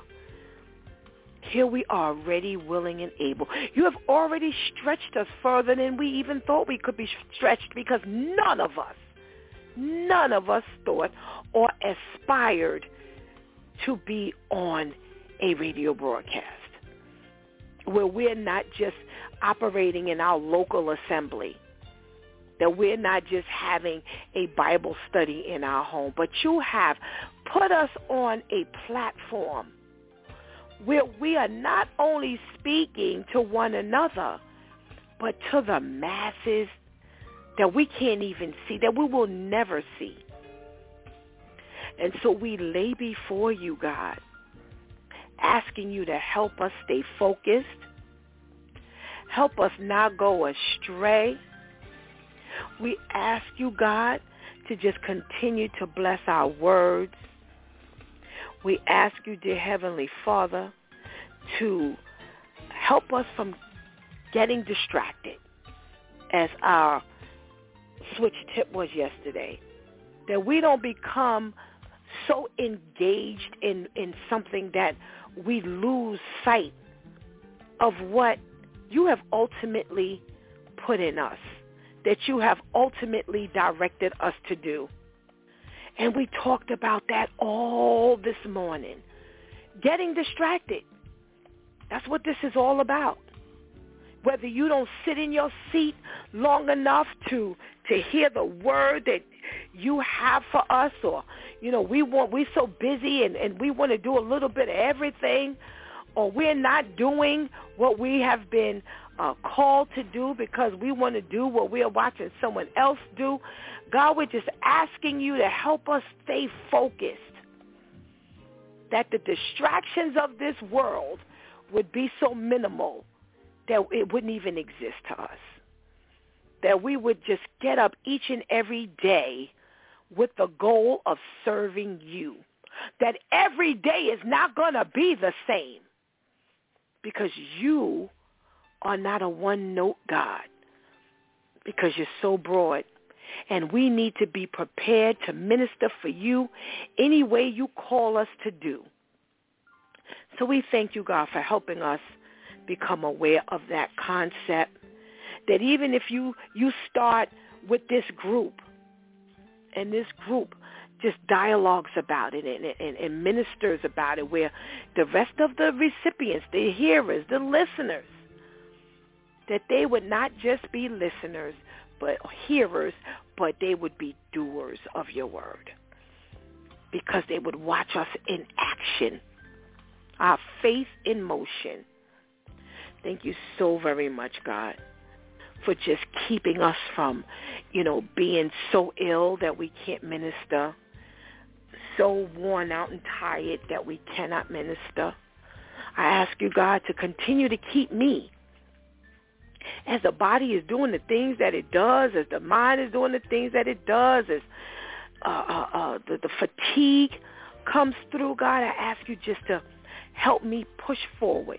here we are, ready, willing, and able. You have already stretched us further than we even thought we could be stretched because none of us thought or aspired to be on a radio broadcast where we're not just operating in our local assembly, that we're not just having a Bible study in our home, but you have put us on a platform where we are not only speaking to one another, but to the masses that we can't even see, that we will never see. And so we lay before you, God, asking you to help us stay focused, help us not go astray. We ask you, God, to just continue to bless our words. We ask you, dear Heavenly Father, to help us from getting distracted, as our switch tip was yesterday, that we don't become so engaged in something that we lose sight of what you have ultimately put in us, that you have ultimately directed us to do. And we talked about that all this morning. Getting distracted. That's what this is all about. Whether you don't sit in your seat long enough to hear the word that you have for us, or, we're so busy and we want to do a little bit of everything, or we're not doing what we have been called to do because we want to do what we are watching someone else do. God, we're just asking you to help us stay focused, that the distractions of this world would be so minimal that it wouldn't even exist to us, that we would just get up each and every day with the goal of serving you, that every day is not going to be the same because you are not a one-note God, because you're so broad. And we need to be prepared to minister for you any way you call us to do. So we thank you, God, for helping us become aware of that concept, that even if you start with this group, and this group just dialogues about it and ministers about it, where the rest of the recipients, the hearers, the listeners, that they would not just be listeners, but hearers, but they would be doers of your word, because they would watch us in action, our faith in motion. Thank you so very much, God, for just keeping us from, being so ill that we can't minister, so worn out and tired that we cannot minister. I ask you, God, to continue to keep me, as the body is doing the things that it does, as the mind is doing the things that it does, as the fatigue comes through, God, I ask you just to help me push forward,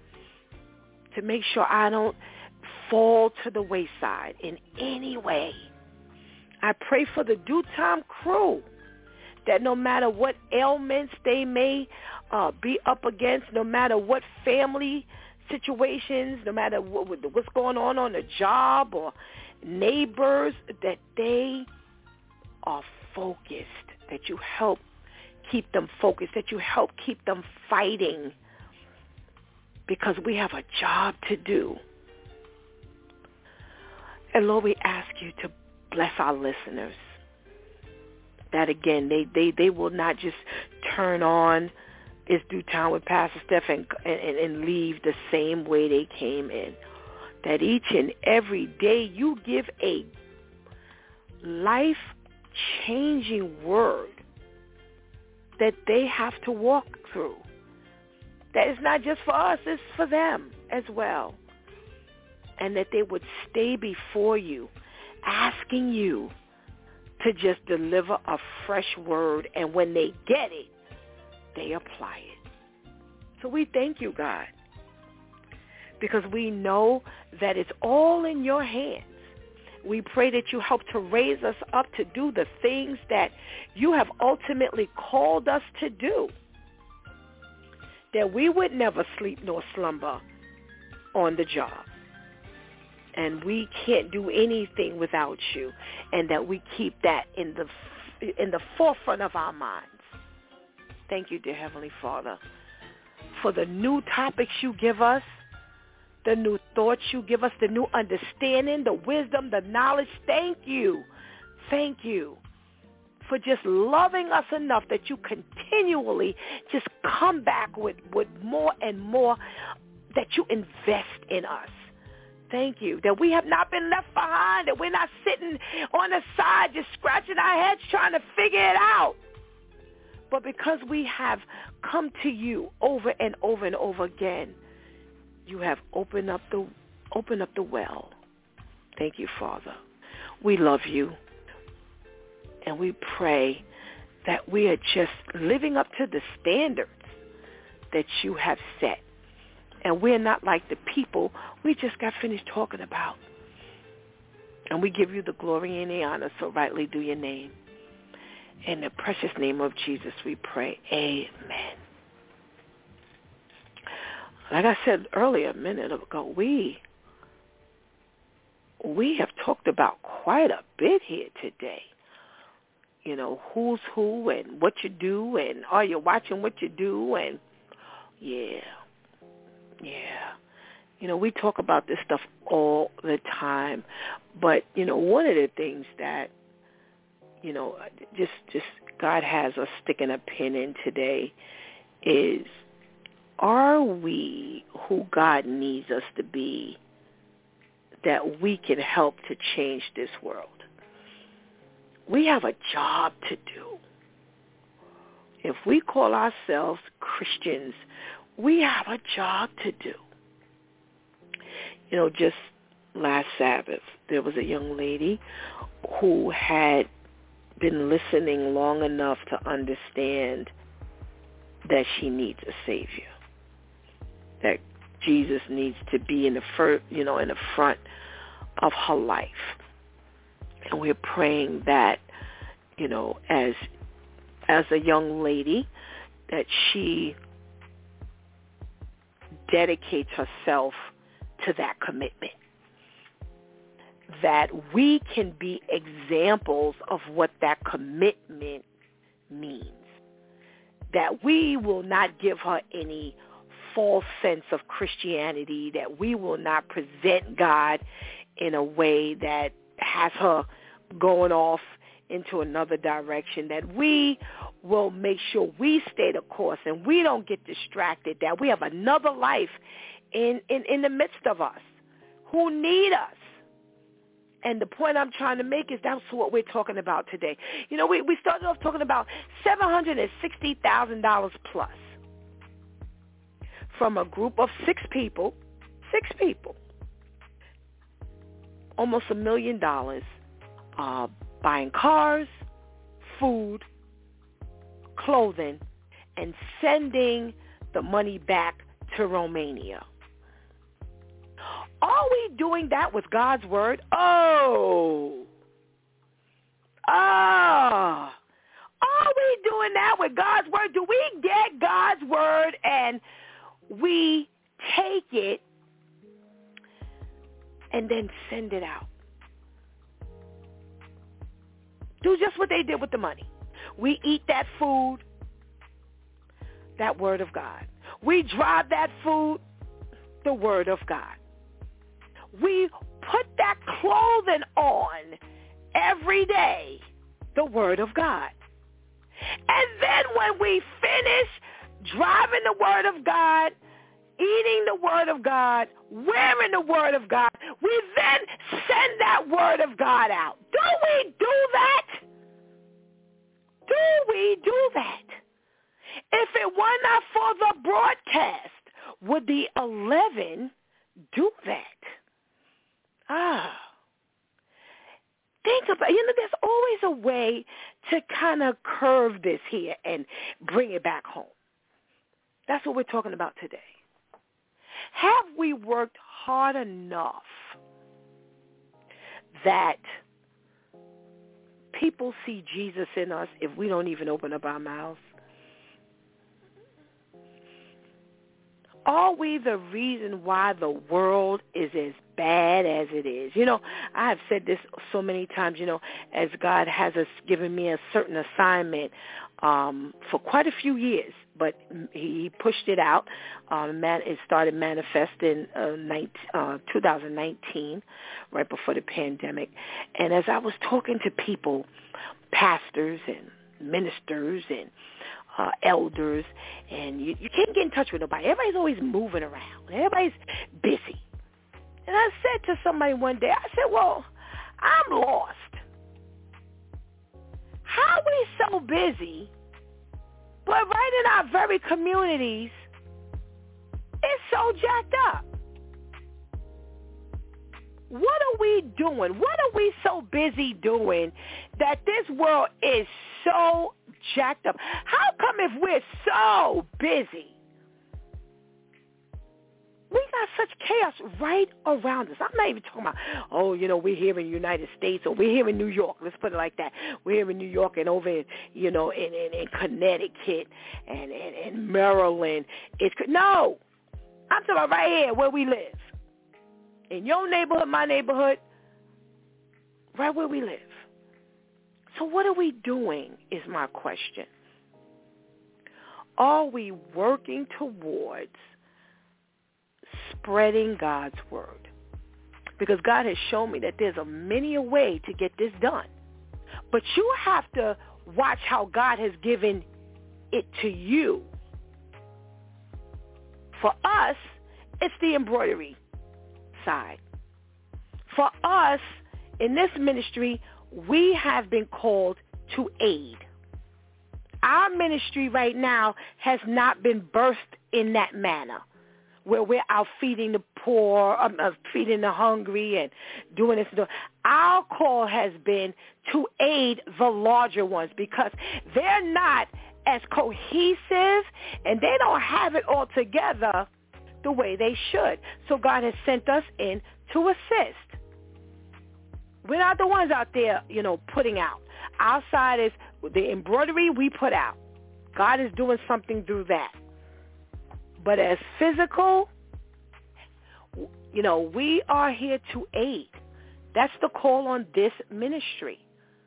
to make sure I don't fall to the wayside in any way. I pray for the Due Time crew, that no matter what ailments they may be up against, no matter what family situations, no matter what's going on the job or neighbors, that they are focused, that you help keep them focused, that you help keep them fighting, because we have a job to do. And Lord, we ask you to bless our listeners, that again, they will not just turn on It's Due Time with Pastor Steph and leave the same way they came in. That each and every day you give a life-changing word that they have to walk through. That it's not just for us, it's for them as well. And that they would stay before you, asking you to just deliver a fresh word, and when they get it, they apply it. So we thank you, God, because we know that it's all in your hands. We pray that you help to raise us up to do the things that you have ultimately called us to do, that we would never sleep nor slumber on the job, and we can't do anything without you, and that we keep that in the forefront of our minds. Thank you, dear Heavenly Father, for the new topics you give us, the new thoughts you give us, the new understanding, the wisdom, the knowledge. Thank you. Thank you for just loving us enough that you continually just come back with more and more, that you invest in us. Thank you that we have not been left behind, that we're not sitting on the side just scratching our heads trying to figure it out. But because we have come to you over and over and over again, you have opened up the well. Thank you, Father. We love you. And we pray that we are just living up to the standards that you have set. And we're not like the people we just got finished talking about. And we give you the glory and the honor, so rightly do your name. In the precious name of Jesus, we pray. Amen. Like I said earlier, a minute ago, we have talked about quite a bit here today. You know, who's who and what you do, and are you watching what you do, and yeah. You know, we talk about this stuff all the time, but, you know, one of the things that, you know, just God has us sticking a pin in today is, are we who God needs us to be, that we can help to change this world. We have a job to do. If we call ourselves Christians, we have a job to do. You know, just last Sabbath, there was a young lady who had been listening long enough to understand that she needs a Savior, that Jesus needs to be in the front of her life. And we're praying that, you know, as a young lady, that she dedicates herself to that commitment, that we can be examples of what that commitment means, that we will not give her any false sense of Christianity, that we will not present God in a way that has her going off into another direction, that we will make sure we stay the course and we don't get distracted, that we have another life in the midst of us who need us. And the point I'm trying to make is that's what we're talking about today. You know, we started off talking about $760,000 plus from a group of six people, almost $1 million, buying cars, food, clothing, and sending the money back to Romania. Are we doing that with God's word? Oh. Are we doing that with God's word? Do we get God's word and we take it and then send it out? Do just what they did with the money. We eat that food, that word of God. We drive that food, the word of God. We put that clothing on every day, the word of God. And then when we finish driving the word of God, eating the word of God, wearing the word of God, we then send that word of God out. Do we do that? Do we do that? If it were not for the broadcast, would the 11 do that? Think about, there's always a way to kind of curve this here and bring it back home. That's what we're talking about today. Have we worked hard enough that people see Jesus in us if we don't even open up our mouths? Are we the reason why the world is as bad as it is? I have said this so many times, as God has given me a certain assignment for quite a few years, but he pushed it out. It started manifesting 2019, right before the pandemic. And as I was talking to people, pastors and ministers and elders, and you can't get in touch with nobody. Everybody's always moving around. Everybody's busy. And I said to somebody one day, I said, well, I'm lost. How are we so busy, but right in our very communities, it's so jacked up? What are we doing? What are we so busy doing that this world is so jacked up? How come if we're so busy, we got such chaos right around us? I'm not even talking about, we're here in the United States or we're here in New York. Let's put it like that. We're here in New York and over in, in Connecticut and Maryland. No, I'm talking about right here where we live. In your neighborhood, my neighborhood, right where we live. So what are we doing is my question. Are we working towards spreading God's word? Because God has shown me that there's many a way to get this done. But you have to watch how God has given it to you. For us, It's the embroidery side. For us, in this ministry, we have been called to aid. Our ministry right now has not been birthed in that manner, where we're out feeding the poor, feeding the hungry, and doing this. Our call has been to aid the larger ones because they're not as cohesive and they don't have it all together the way they should. So God has sent us in to assist. We're not the ones out there, putting out. Our side is the embroidery we put out. God is doing something through that. But as physical, we are here to aid. That's the call on this ministry.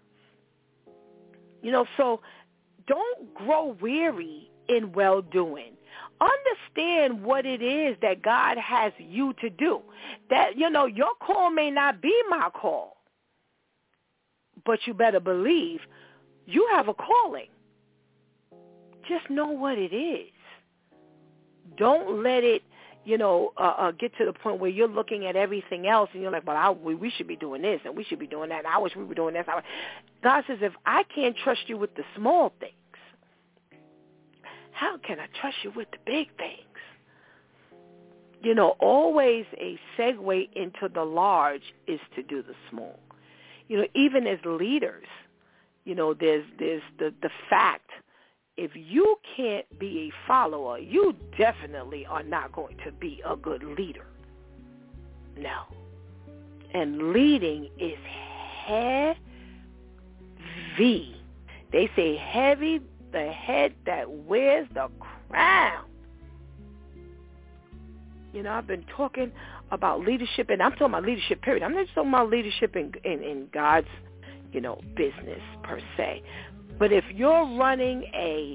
So don't grow weary in well-doing. Understand what it is that God has you to do. That, your call may not be my call, but you better believe you have a calling. Just know what it is. Don't let it, get to the point where you're looking at everything else and you're like, well, we should be doing this and we should be doing that. And I wish we were doing this. God says, if I can't trust you with the small things, how can I trust you with the big things? Always a segue into the large is to do the small. Even as leaders, there's the fact, if you can't be a follower, you definitely are not going to be a good leader. No. And leading is heavy. They say heavy, the head that wears the crown. I've been talking about leadership, and I'm talking about leadership, period. I'm not just talking about leadership in God's, business per se. But if you're running a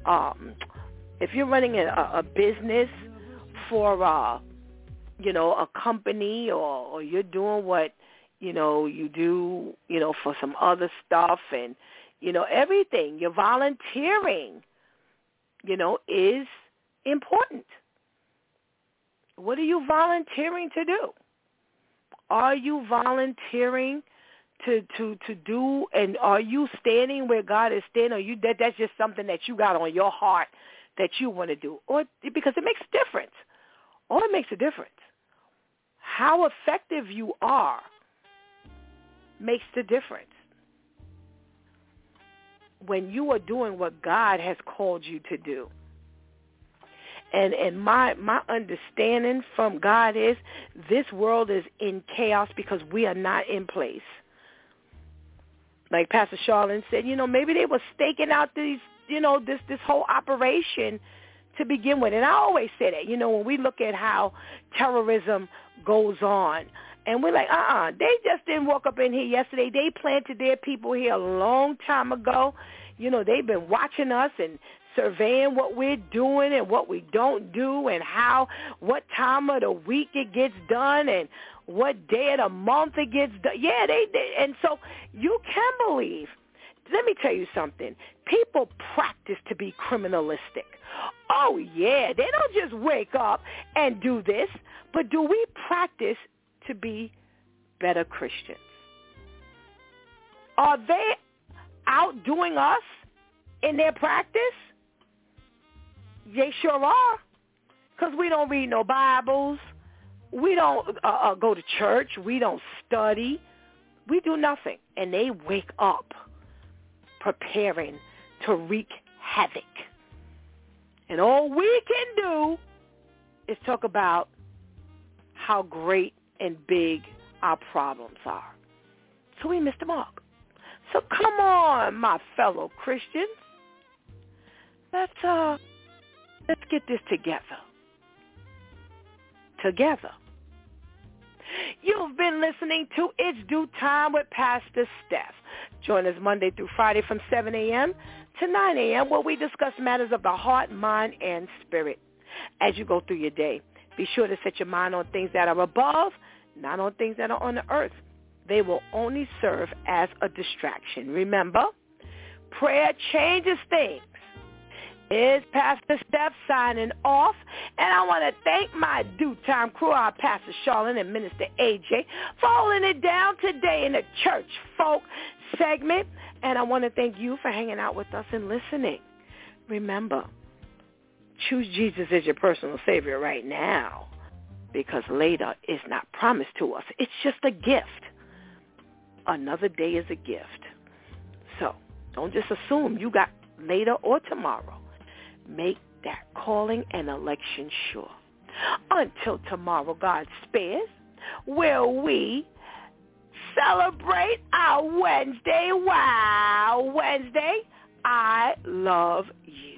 business for a company, or you're doing what you do for some other stuff, and everything, you're volunteering is important. What are you volunteering to do? Are you volunteering to do, and are you standing where God is standing, or that's just something that you got on your heart that you want to do? Or because it makes a difference. It makes a difference. How effective you are makes the difference when you are doing what God has called you to do. And my understanding from God is this world is in chaos because we are not in place. Like Pastor Charlene said, maybe they were staking out these, this whole operation to begin with. And I always say that, when we look at how terrorism goes on, and we're like, they just didn't walk up in here yesterday. They planted their people here a long time ago. They've been watching us and surveying what we're doing and what we don't do, and what time of the week it gets done, and what day of the month it gets done. Yeah, they and so you can believe. Let me tell you something. People practice to be criminalistic. Oh, yeah, they don't just wake up and do this, but do we practice to be better Christians? Are they outdoing us in their practice? They sure are, because we don't read no Bibles. We don't go to church. We don't study. We do nothing. And they wake up preparing to wreak havoc. And all we can do is talk about how great and big our problems are. So we missed the mark. So come on, my fellow Christians. Let's get this together. You've been listening to It's Due Time with Pastor Steph. Join us Monday through Friday from 7 a.m. to 9 a.m. where we discuss matters of the heart, mind, and spirit. As you go through your day, be sure to set your mind on things that are above, not on things that are on the earth. They will only serve as a distraction. Remember, prayer changes things. is Pastor Steph signing off. And I want to thank my Due Time crew, our Pastor Charlene and Minister AJ, for holding it down today in the Church Folk segment. And I want to thank you for hanging out with us and listening. Remember, choose Jesus as your personal Savior right now, because later is not promised to us. It's just a gift. Another day is a gift. So don't just assume you got later or tomorrow. Make that calling and election sure. Until tomorrow, God spares, where we celebrate our Wednesday. Wow, Wednesday, I love you.